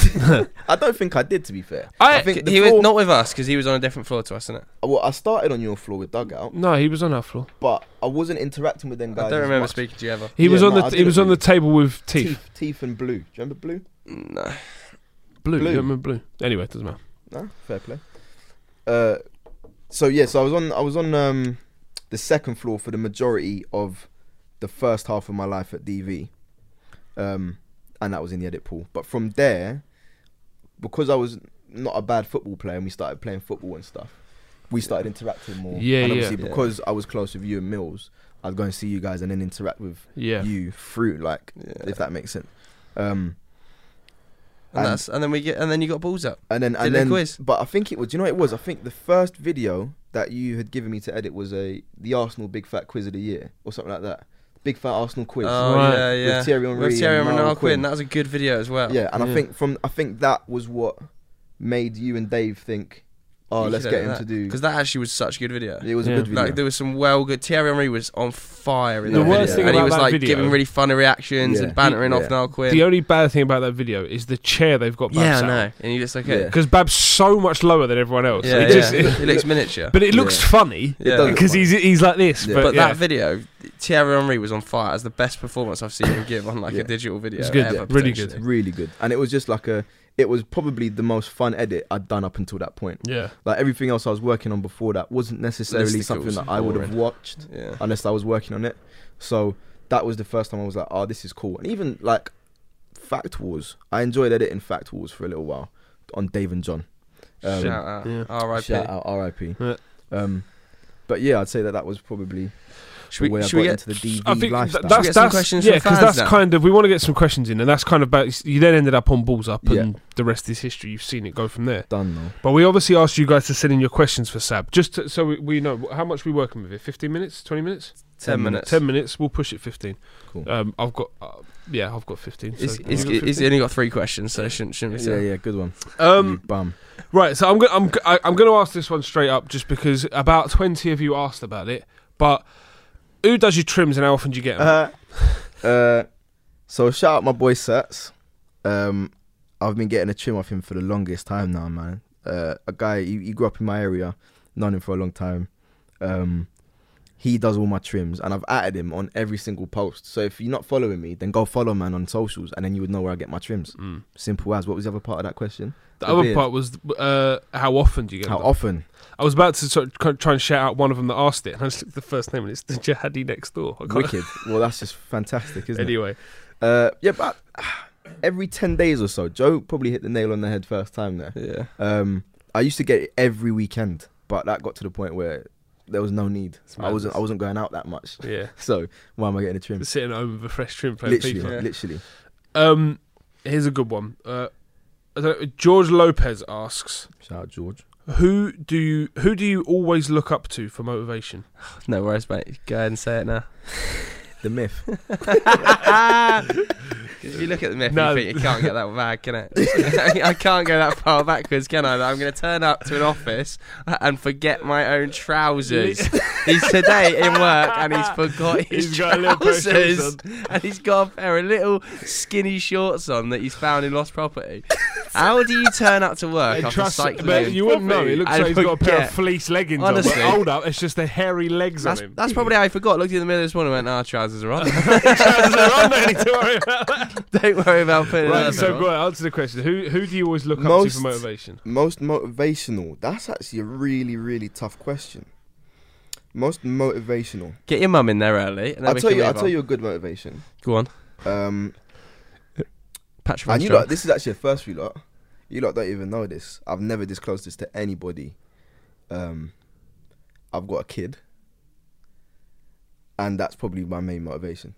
I don't think I did, to be fair. I, I think the he floor, was not with us because he was on a different floor to us, isn't it? well, I started on your floor with Dugout, no, he was on our floor. but I wasn't interacting with them guys. I don't as remember much. speaking to you ever. He Yeah, was on no, I the he didn't was on the really. table with Teeth. Teeth, Teeth and Blue. Do you remember Blue? No. Blue. Blue. You remember blue? Anyway, it doesn't matter. No, fair play. Uh, so yeah, so I was on I was on um the second floor for the majority of the first half of my life at D V, um, and that was in the edit pool. But from there, because I was not a bad football player, and we started playing football and stuff, we started interacting more. Yeah, and yeah. obviously Yeah. because I was close with you and Mills, I'd go and see you guys and then interact with Yeah. you through, like, Yeah. if that makes sense. Um, And, And- that's and then we get and then you got balls up. And then, Did and a then, quiz. but I think it was. Do you know what it was? I think the first video that you had given me to edit was a the Arsenal Big Fat Quiz of the Year or something like that. Big Fat Arsenal Quiz. Oh Right. yeah, yeah. With Thierry Henry With Thierry and and Niall Niall Quinn. Quinn. That was a good video as well. Yeah, and Yeah. I think from I think that was what made you and Dave think, oh, You let's should get edit him to do. because that actually was such a good video. It was Yeah. a good video. Like there was some well good. Thierry Henry was on fire in The that worst video, thing and he about was that like video- giving really funny reactions Yeah. and bantering He- off yeah. Niall Quinn. The only bad thing about that video is the chair they've got. yeah, Babs I sat know, on. and he looks okay. Yeah. Because Bab's so much lower than everyone else. Yeah, It yeah. just- It looks miniature. but it looks Yeah. funny It does look because funny. he's he's like this. Yeah. But, But yeah, that video, Thierry Henry was on fire. It's the best performance I've seen him give on like Yeah. a digital video. It's good, ever, yeah, really potentially. good. really good, and it was just like a. It was probably the most fun edit I'd done up until that point. yeah, Like everything else I was working on before that wasn't necessarily Listicles something that I would have boring. watched Yeah. unless I was working on it. So that was the first time I was like, oh, this is cool. And even like Fact Wars, I enjoyed editing Fact Wars for a little while on Dave and John. Um, Shout out. yeah. R I P. Shout out, R I P. Yeah. Um, but yeah, I'd say that that was probably Should the we, way I should got we get into the D V I think lifestyle. th- that's get some that's questions yeah from because fans that's now? kind of we want to get some questions in, and that's kind of about you. Then ended up on Balls Up, Yeah. and the rest is history. You've seen it go from there. Done though. But we obviously asked you guys to send in your questions for Sab, just to, so we, we know how much we working with it. Fifteen minutes, twenty minutes, ten minutes? ten minutes. We'll push it fifteen. Cool. Um, I've got uh, yeah, I've got fifteen. So He's, have he's, you got he's fifteen? only got three questions, so shouldn't shouldn't we Yeah, say? yeah, good one. um, you bum. Right, so I'm gonna I'm g- I- I'm going to ask this one straight up, just because about twenty of you asked about it. But who does your trims and how often do you get them? Uh, uh, so shout out my boy Sats. Um, I've been getting a trim off him for the longest time now, man. Uh, a guy, he, he grew up in my area, known him for a long time. Um, he does all my trims, and I've added him on every single post. So if you're not following me, then go follow man on socials, and then you would know where I get my trims. Mm. Simple as. What was the other part of that question? The the other beard. part was uh, how often do you get How them? often? I was about to sort of try- try and shout out one of them that asked it, and I just looked at the first name, and it's the Jihadi next door. I can't- Wicked. Well, that's just fantastic, isn't it? Anyway, Uh, yeah, but every ten days or so, Joe probably hit the nail on the head first time there. Yeah. Um, I used to get it every weekend, but that got to the point where there was no need. It's I wasn't. madness. I wasn't going out that much. yeah, So why am I getting a trim? sitting at home with a fresh trim playing Literally, FIFA. Yeah. literally. Um, here's a good one. Uh, I don't know, George Lopez asks, Shout out George. "Who do you who do you always look up to for motivation?" No worries, mate. Go ahead and say it now. The myth. If you look at the myth, No. you think you can't get that bad, can it? I can't go that far backwards, can I? That I'm going to turn up to an office and forget my own trousers. He's today in work and he's forgot his He's got a little pair of trousers, shorts and he's got a pair of little skinny shorts on that he's found in lost property. How do you turn up to work And after trust, cycling? but you wouldn't know. It looks and like he's got a pair forget? of fleece leggings Honestly. on. But hold up, it's just the hairy legs That's, on him. that's probably how I forgot. Looked in the mirror this morning and went, "Our trousers are on." Trousers are on, don't need to worry about that. Don't worry about putting Right, it so on. go on, answer the question. Who who do you always look up Most- to for motivation? Most motivational. That's actually a really, really tough question. Most motivational. Get your mum in there early. And then I'll we tell can you. I'll move tell on. you a good motivation. Go on. Um, Patrick and you Armstrong. lot, this is actually a first for you lot. You lot don't even know this. I've never disclosed this to anybody. Um, I've got a kid, and that's probably my main motivation.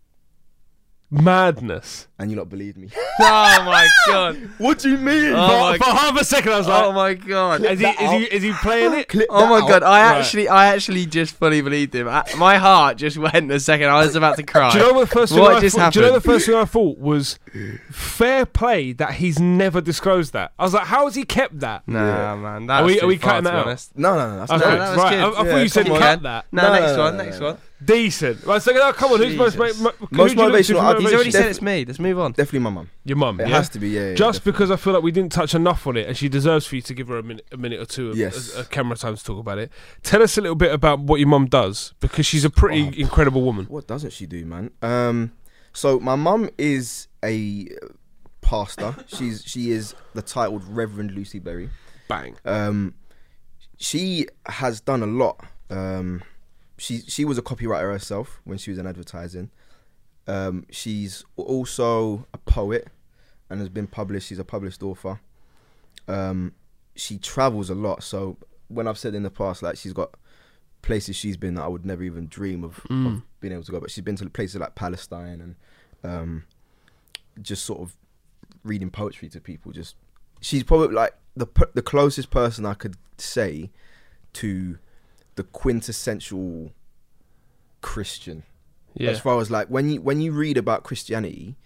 Madness. And you lot believe me. Oh my god. What do you mean? Oh for, my for half a second, I was like, Oh my god. is, he, that is, he, out. is he playing it? Clip Oh that my out. god, I Right. actually I actually just fully believed him. I, my heart just went a second. I was about to cry. Do you know what the first thing What I just thought? Do you know happened? the first thing I thought was fair play that he's never disclosed that. I was like, how has he kept that? Nah, Yeah. man. That's Are we- too are we far, cutting to that be out? honest. No, no, no. That's Okay, No, not that was right. good. I, I thought Yeah, you said come he on. cut that. No, No, next no, one, no, next no. one. Decent. Right, so no, come on. Who's most, Jesus. mo- mo- Most who do you look to motivational for artist- He's already Def- said it's me. Let's move on. Definitely my mum. Your mum. It yeah? has to be, yeah. yeah Just definitely. because I feel like we didn't touch enough on it, and she deserves for you to give her a minute, a minute or two of Yes. a, a camera time to talk about it. Tell us a little bit about what your mum does, because she's a pretty Oh. incredible woman. What doesn't she do, man? Um, so my mum is a pastor. She's she is the titled Reverend Lucy Berry. Bang. Um, she has done a lot. Um, she she was a copywriter herself when she was in advertising. Um, she's also a poet and has been published. She's a published author. Um, she travels a lot. So when I've said in the past, like she's got places she's been that I would never even dream of, Mm. of being able to go, but she's been to places like Palestine and um, just sort of reading poetry to people. Just she's probably like the per- the closest person I could say to the quintessential Christian. Yeah. As far as like when you when you read about Christianity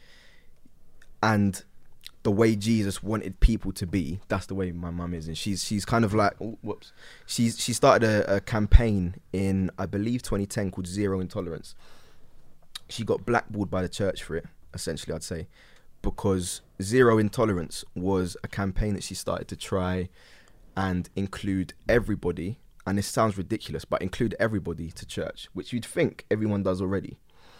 and the way Jesus wanted people to be, that's the way my mum is, and she's she's kind of like oh, whoops. She's she started a, a campaign in I believe twenty ten called Zero Intolerance. She got blackballed by the church for it, essentially, I'd say, because Zero Intolerance was a campaign that she started to try and include everybody. And this sounds ridiculous, but include everybody to church, which you'd think everyone does already.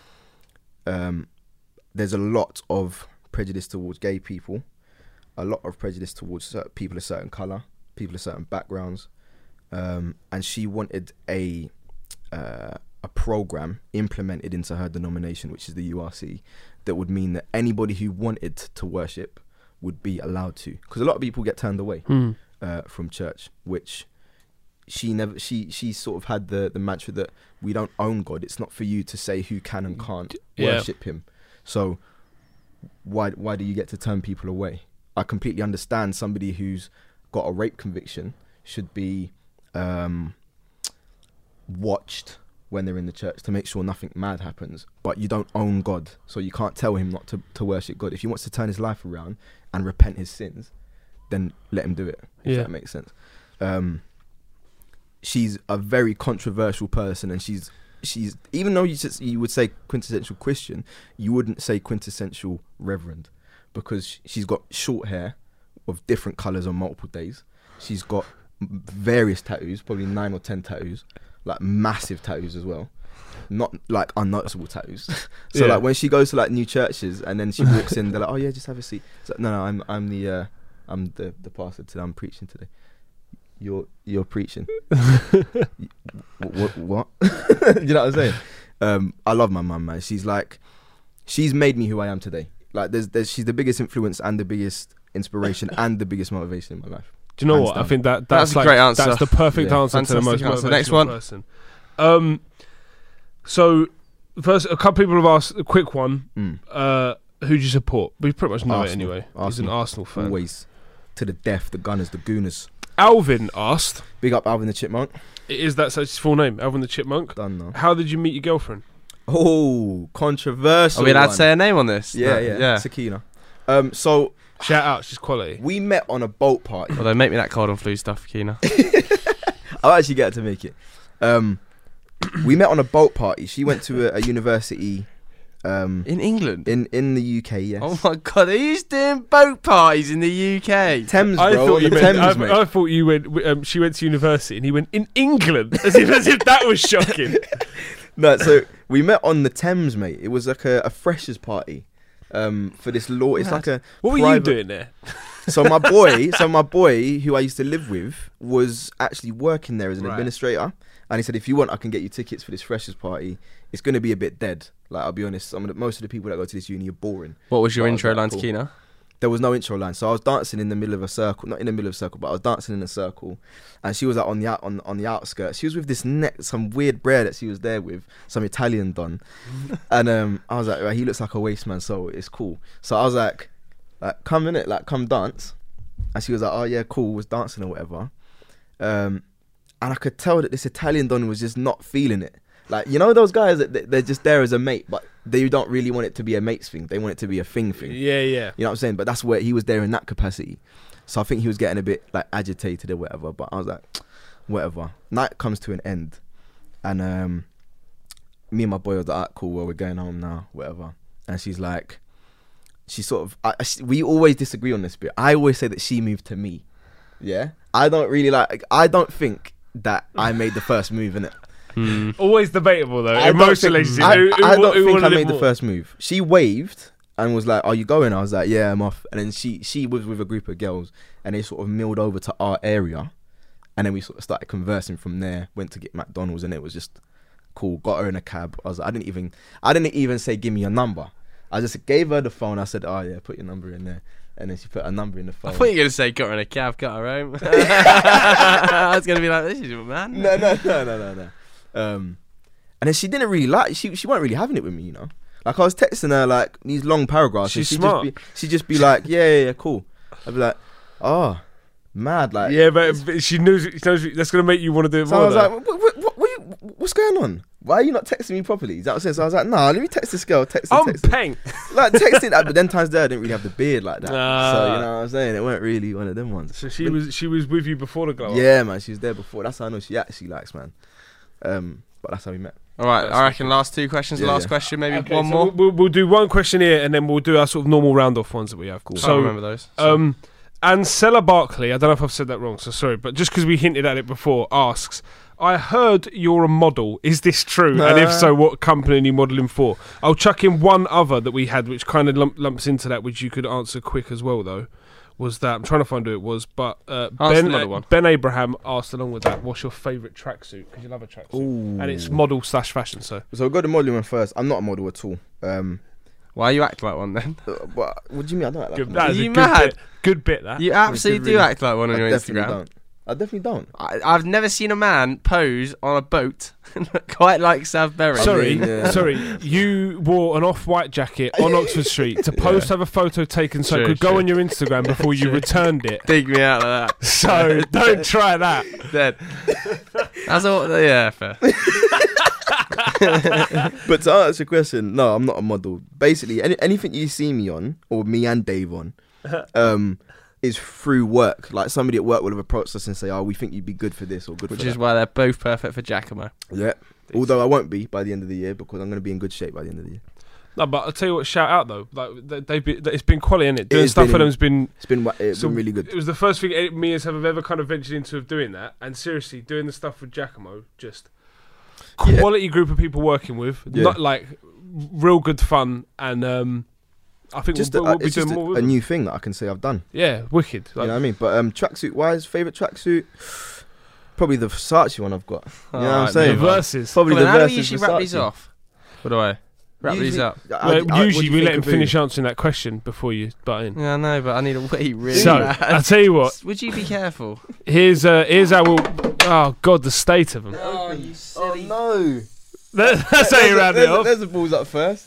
Um, there's a lot of prejudice towards gay people, a lot of prejudice towards certain people of certain colour, people of certain backgrounds, um, and she wanted a uh, a program implemented into her denomination, which is the U R C, that would mean that anybody who wanted to worship would be allowed to, because a lot of people get turned away Mm. uh, from church, which she never she she sort of had the the mantra that we don't own God. It's not for you to say who can and can't Yeah. worship him. So why why do you get to turn people away? I completely understand somebody who's got a rape conviction should be um, watched when they're in the church to make sure nothing mad happens, but you don't own God, so you can't tell him not to, to worship God. If he wants to turn his life around and repent his sins, then let him do it, if Yeah. that makes sense. Um, she's a very controversial person, and she's she's even though you just, you would say quintessential Christian, you wouldn't say quintessential reverend, because she's got short hair of different colours on multiple days. She's got m- various tattoos, probably nine or ten tattoos, like massive tattoos as well, not like unnoticeable tattoos. So Yeah. like when she goes to like new churches and then she walks in, they're like, oh yeah, just have a seat. So, no, no, I'm I'm the uh, I'm the the pastor today. I'm preaching today. You're you're preaching. what? What? You know what I'm saying? Um, I love my mum, man. She's like, she's made me who I am today. Like, there's, there's, she's the biggest influence and the biggest inspiration and the biggest motivation in my life. Do you know Hands what? I down. think that That's that's, a like, great answer. That's the perfect Yeah. answer to the most Fantastic answer. motivational Next one. person. Um, so first, a couple people have asked a quick one. Mm. Uh, who do you support? We pretty much know it Arsenal. anyway. He's an Arsenal. Arsenal fan. Always to the death, the Gunners, the Gooners. Alvin asked, Big up Alvin the Chipmunk. "Is that such his full name? Alvin the Chipmunk? Done now. How did you meet your girlfriend?" Oh, controversial. Are we allowed one. to say a name on this? Yeah, No, yeah, yeah. Sakina. Um, so Shout out, she's quality. we met on a boat party. Although make me that cold and flu stuff, Keena. I'll actually get her to make it. Um, we met on a boat party. She went to a, a university um, In England. in in the U K. Yes. Oh my god, who's doing boat parties in the U K? Thames, bro. I thought on you the meant. Thames, I, mate. I thought you went. Um, she went to university, and he went in England, as if as if that was shocking. No, so we met on the Thames, mate. It was like a, a freshers party. Um, for this law, it's like a. What were private- you doing there? So my boy, so my boy, who I used to live with, was actually working there as an Right. administrator, and he said, "If you want, I can get you tickets for this freshers party. It's going to be a bit dead. Like, I'll be honest, some of the, most of the people that go to this uni are boring." What was your That was intro like line cool. to Keena? There was no intro line, so I was dancing in the middle of a circle, not in the middle of a circle, but I was dancing in a circle, and she was like on the out on on the outskirts. She was with this neck, some weird brer that she was there with, some Italian don, and um, I was like, right, he looks like a waste man, so it's cool. So I was like, like come in it, like come dance, and she was like, oh yeah, cool, was dancing or whatever, um, and I could tell that this Italian don was just not feeling it. Like, you know those guys that they- they're just there as a mate, but they don't really want it to be a mates thing. They want it to be a thing thing. Yeah, yeah. You know what I'm saying? But that's where he was there in that capacity. So I think he was getting a bit like agitated or whatever. But I was like, whatever. Night comes to an end, and um, me and my boy was like, "Alright, cool. Well, we're going home now, whatever." And she's like, she sort of, I, I, we always disagree on this bit. I always say that she moved to me. Yeah, I don't really like. I don't think that I made the first move in it. Hmm. Always debatable though. I don't Emotionally, think, who- I, who- I who- don't who think wanted I it made the more? first move. She waved and was like, "Are you going?" I was like, "Yeah, I'm off." And then she she was with a group of girls, and they sort of milled over to our area, and then we sort of started conversing from there. Went to get McDonald's, and it was just cool. Got her in a cab. I was like, I didn't even I didn't even say give me your number. I just gave her the phone. I said, "Oh yeah, put your number in there." And then she put her number in the phone. I thought you were going to say, got her in a cab, got her home. I was going to be like, this is a man. no, no, no, no, no, no. Um, and then she didn't really like. She she weren't really having it with me, you know. Like I was texting her like these long paragraphs. and She's she'd smart. Just be, she'd just be like, yeah, yeah, yeah, cool. I'd be like, oh, mad, like. Yeah, but, but she knows, she knows that's going to make you want to do it So more. I was though. like, what, what, what, what you, what's going on? Why are you not texting me properly? Is that what I'm saying? So I was like, nah, let me text this girl. Text her, I'm text her. peng. Like texting that, but then times there I didn't really have the beard like that. Ah. So you know what I'm saying? It weren't really one of them ones. So she was she was with you before the glow up. Yeah, man, she was there before. That's how I know she actually likes, man. Um, but that's how we met. All right, That's I reckon last two questions, Yeah, last yeah. question, maybe Okay, one so more. We'll, we'll, we'll do one question here, and then we'll do our sort of normal round off ones that we have. Cool. Can't So, remember those. So- um, Ancella Barkley, I don't know if I've said that wrong, so sorry, but just because we hinted at it before, asks, I heard you're a model. Is this true? And if so, what company are you modelling for? I'll chuck in one other that we had, which kind of lump, lumps into that, which you could answer quick as well, though. Was that I'm trying to find who it was, but uh, Answer Ben another uh, one. Ben Abraham asked along with that, "What's your favourite tracksuit?" Because you love a tracksuit, Ooh. and it's model slash fashion. So So we'll go to modelling one first. I'm not a model at all. Um, Why you act like one then? uh, what, what do you mean? I don't like good, that. that is a You good mad? bit. Good bit that. You absolutely do really- act like one on I your definitely Instagram. don't. I definitely don't. I, I've never seen a man pose on a boat quite like Sav Berry. Sorry, mean, yeah. sorry. You wore an off-white jacket on Oxford Street to post, have a photo taken, so it True, could go true. on your Instagram before you True. returned it. Dig me out of that. So don't try that. Dead. That's all. Yeah, fair. But to answer your question, no, I'm not a model. Basically, any, anything you see me on, or me and Dave on, um, is through work. Like somebody at work will have approached us and say, "Oh, we think you'd be good for this or good Which for is that." why they're both perfect for Giacomo. Yeah. Although I won't be by the end of the year because I'm going to be in good shape by the end of the year. No, but I'll tell you what. Shout out though. Like they- they've been, it's been quality, innit? Doing has stuff been- for them has been. It's been wa- it's So been really good. It was the first thing any- me and Seb have ever kind of ventured into of doing that. And seriously, doing the stuff with Giacomo, just Yeah. quality group of people working with, Yeah. not like real good fun. And um, I think Just we'll, a, we'll be it's doing just more a, with a them. new thing that I can say I've done. Yeah, wicked. You Like, know what I mean? But um, tracksuit wise, favorite tracksuit, probably the Versace one I've got. You know what I'm Alright, the saying? move on. verses. Probably Come on, the how do we versus usually wrap these Versace. off? What do I wrap these Usually- up? I- Well, I- what do usually you we think let him of finish Boo? answering that question before you butt in. Yeah, I know, but I need a wait really so bad. I tell you what. Would you be careful? Here's uh, here's how we'll. Oh God, the state of them. Oh, you Oh no! That's how There's you a- round it there's a- off. There's the balls up first.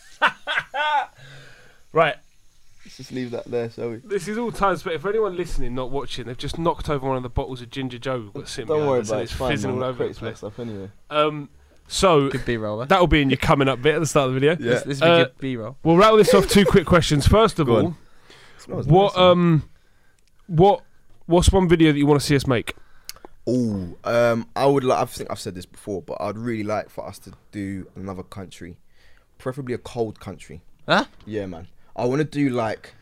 Right. Let's just leave that there, shall we? This is all time spent. For anyone listening, not watching, they've just knocked over one of the bottles of Ginger Joe we've got sitting Don't behind worry us, about and it. it's It's fine, fizzing man. all It over the creates place. stuff anyway. Um, So Good B-roll. There. that'll be in your coming up bit at the start of the video. Yeah. This, this will be Uh, good B-roll. We'll rattle this off. Two quick questions. First of Go all, on. Smells what nice, man. um, what what's one video that you want to see us make? Ooh, um, I would like. I think I've said this before, but I'd really like for us to do another country, preferably a cold country. Huh? Yeah, man. I want to do like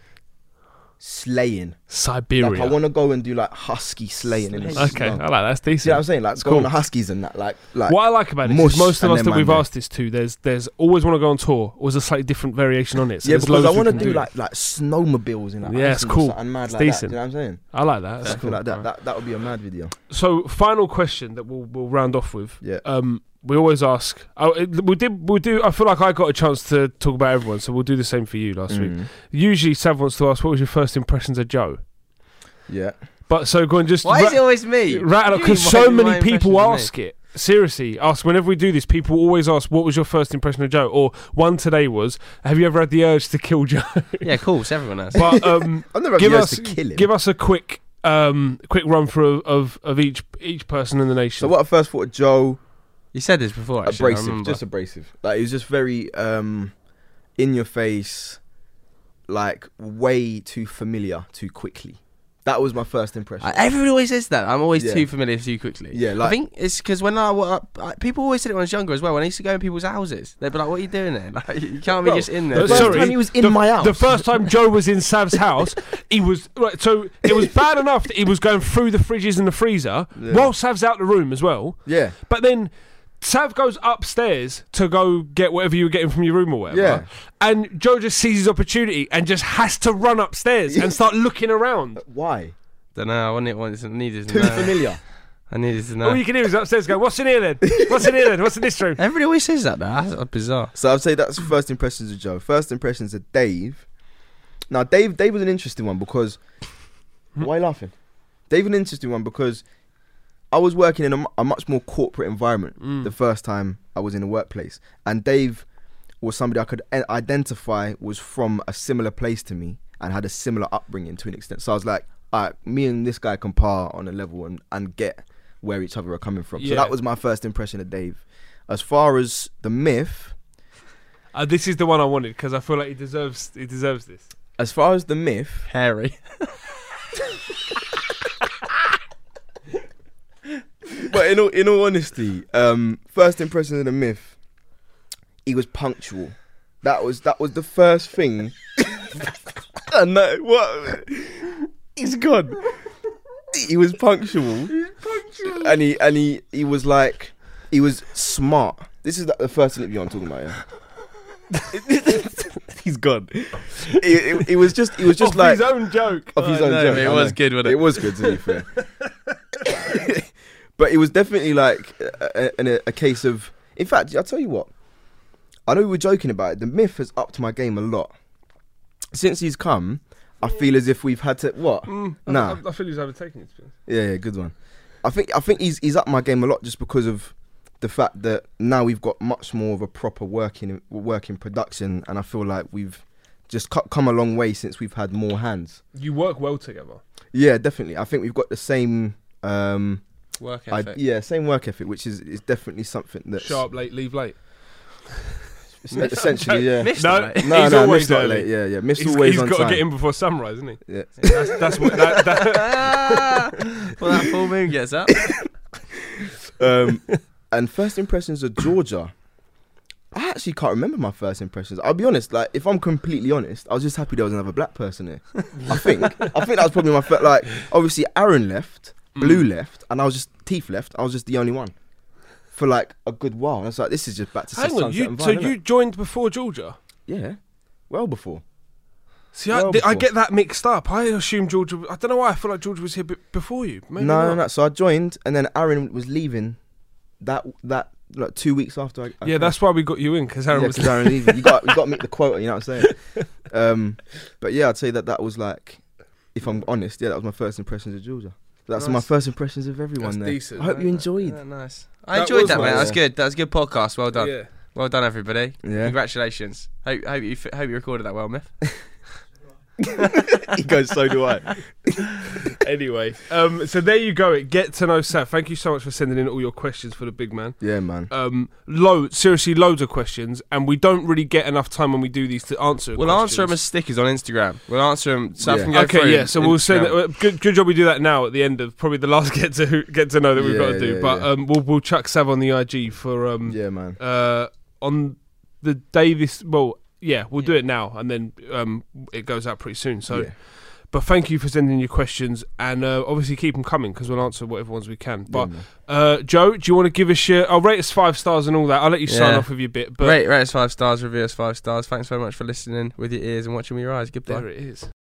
slaying. Siberia. Like I want to go and do like husky slaying in the Slaying. okay, I snow. like that. That's See what decent. I'm saying? Like It's go cool. on the huskies and that. Like like. What I like about it is mush most of and us then that we've man asked this to, there's there's always want to go on tour, or there's a slightly different variation on it. So yeah, there's because I loads we want to can do like like snowmobiles and like Yeah, it's Iceland or cool. something mad It's like decent. that. Do you know what I'm saying? I like that. That's Something cool. like that. Alright. That that would be a mad video. So, final question that we'll we'll round off with. Yeah. Um, we always ask. Oh, it, we did. We do. I feel like I got a chance to talk about everyone, so we'll do the same for you last week. Mm. Usually, Sav wants to ask, "What was your first impressions of Joe?" Yeah. But so go and just Why ra- is it always me? rattle You because might so be many my people impression of me. ask it. Seriously, ask whenever we do this. People always ask, "What was your first impression of Joe?" Or one today was, "Have you ever had the urge to kill Joe?" Yeah, of course, everyone has. But um, I've never had give the urge us to kill him. give us a quick um quick run through of of each each person in the nation. So what I first thought of Joe, You said this before, actually. I abrasive, remember. just abrasive. Like he was just very um, in your face, like way too familiar too quickly. That was my first impression. Uh, everybody always says that. I'm always Yeah. too familiar too quickly. Yeah, I like- think it's because when I, wa- I people always said it when I was younger as well. When I used to go in people's houses, they'd be like, "What are you doing there? Like, you can't be Bro, just in the there." Uh, first sorry, time he was in the, my house. The first time Joe was in Sav's house, he was right, so it was bad enough that he was going through the fridges and the freezer Yeah. while Sav's out the room as well. Yeah, But then Sav goes upstairs to go get whatever you were getting from your room or whatever. Yeah. And Joe just sees his opportunity and just has to run upstairs Yeah. and start looking around. why? Don't know. I wanted, wanted to, needed to Too know. familiar. I needed to All know. you can hear is upstairs going, "What's in here then? What's in here then? What's in this room?" Everybody always says that. Though. That's bizarre. So I'd say that's first impressions of Joe. First impressions of Dave. Now Dave, Dave was an interesting one because why are you laughing? Dave was an interesting one because I was working in a, mu- a much more corporate environment Mm. the first time I was in a workplace, and Dave was somebody I could i- identify was from a similar place to me and had a similar upbringing to an extent. So I was like, all right, me and this guy can par on a level and, and get where each other are coming from. So Yeah. that was my first impression of Dave. As far as the myth, Uh, this is the one I wanted because I feel like he deserves he deserves this. as far as the myth, Hairy. but in all in all honesty, um, first impression of the myth, he was punctual. That was that was the first thing. And that, what? He's gone. He was punctual. punctual. And he and he he was like, he was smart. This is like the first interview I'm talking about. Yeah. He's gone. It, it, it was just it was just Off like his own joke. of his I own know, joke. but it I was know. good, wasn't it? It was good, to be fair. But it was definitely like a, a, a case of. In fact, I'll tell you what. I know we were joking about it. The myth has upped my game a lot since he's come. I feel as if we've had to what? Mm, I, Nah. I, I feel he's overtaking it. to be honest. Yeah, yeah, good one. I think I think he's he's upped my game a lot just because of the fact that now we've got much more of a proper working working production, and I feel like we've just co- come a long way since we've had more hands. You work well together. Yeah, definitely. I think we've got the same. Um, Work I, ethic. yeah, same work ethic, which is, is definitely something that's Sharp, late, leave late. essentially, yeah. Missed No, it, mate. No, he's no, always missed not early. late. Yeah, yeah, missed He's, always he's on got time. to get in before sunrise, isn't he? Yeah. That's, that's what. That, that, Well, that full moon gets up. Um, and first impressions of Georgia. I actually can't remember my first impressions. I'll be honest. Like, if I'm completely honest, I was just happy there was another black person here. I think. I think that was probably my first. Like, obviously, Aaron left, Blue left, and I was just Teeth left. I was just the only one for like a good while. And I was like, this is just back to hang sunset on, you, and so Vine, you innit? joined before Georgia? Yeah, well before. See, I, Well th- I before. get that mixed up. I assume Georgia. I don't know why. I feel like Georgia was here b- before you. Maybe no, not. no, no. So I joined, and then Aaron was leaving. That that like two weeks after. I, I Yeah, that's why we got you in because Aaron yeah, was. 'cause Aaron leaving. You got you got to meet the quota. You know what I'm saying? Um, but yeah, I'd say that that was like, if I'm honest, yeah, that was my first impressions of Georgia. That's Nice. my first impressions of everyone That's there. decent. I hope you enjoyed. Yeah, nice. I That enjoyed was that, mate. nice. That was good. That was a good podcast. Well done. Yeah. Well done, everybody. Yeah. Congratulations. Hope, hope you f- hope you recorded that well, Myth. He goes, so do I. Anyway, um, so there you go. It get to know Sav. Thank you so much for sending in all your questions for the big man. Yeah, man. Um, load seriously, loads of questions, and we don't really get enough time when we do these to answer. We'll questions. answer them as stickers on Instagram. We'll answer them. Sav Yeah. can go Okay, through yeah. So we'll send. Instagram. Uh, good, good job. We do that now at the end of probably the last get to get to know that we've got Yeah, to do. yeah, but yeah. um, we'll we'll chuck Sav on the I G for um Yeah, man. uh on the day this. Well, yeah, we'll do it now, and then um it goes out pretty soon. So. Yeah. But thank you for sending your questions, and uh, obviously keep them coming because we'll answer whatever ones we can. But Yeah, man. uh, Joe, do you want to give us your? I'll rate us five stars and all that. I'll let you sign Yeah. off with your bit. But Rate, rate us five stars, review us five stars. Thanks very much for listening with your ears and watching with your eyes. Goodbye. there it is.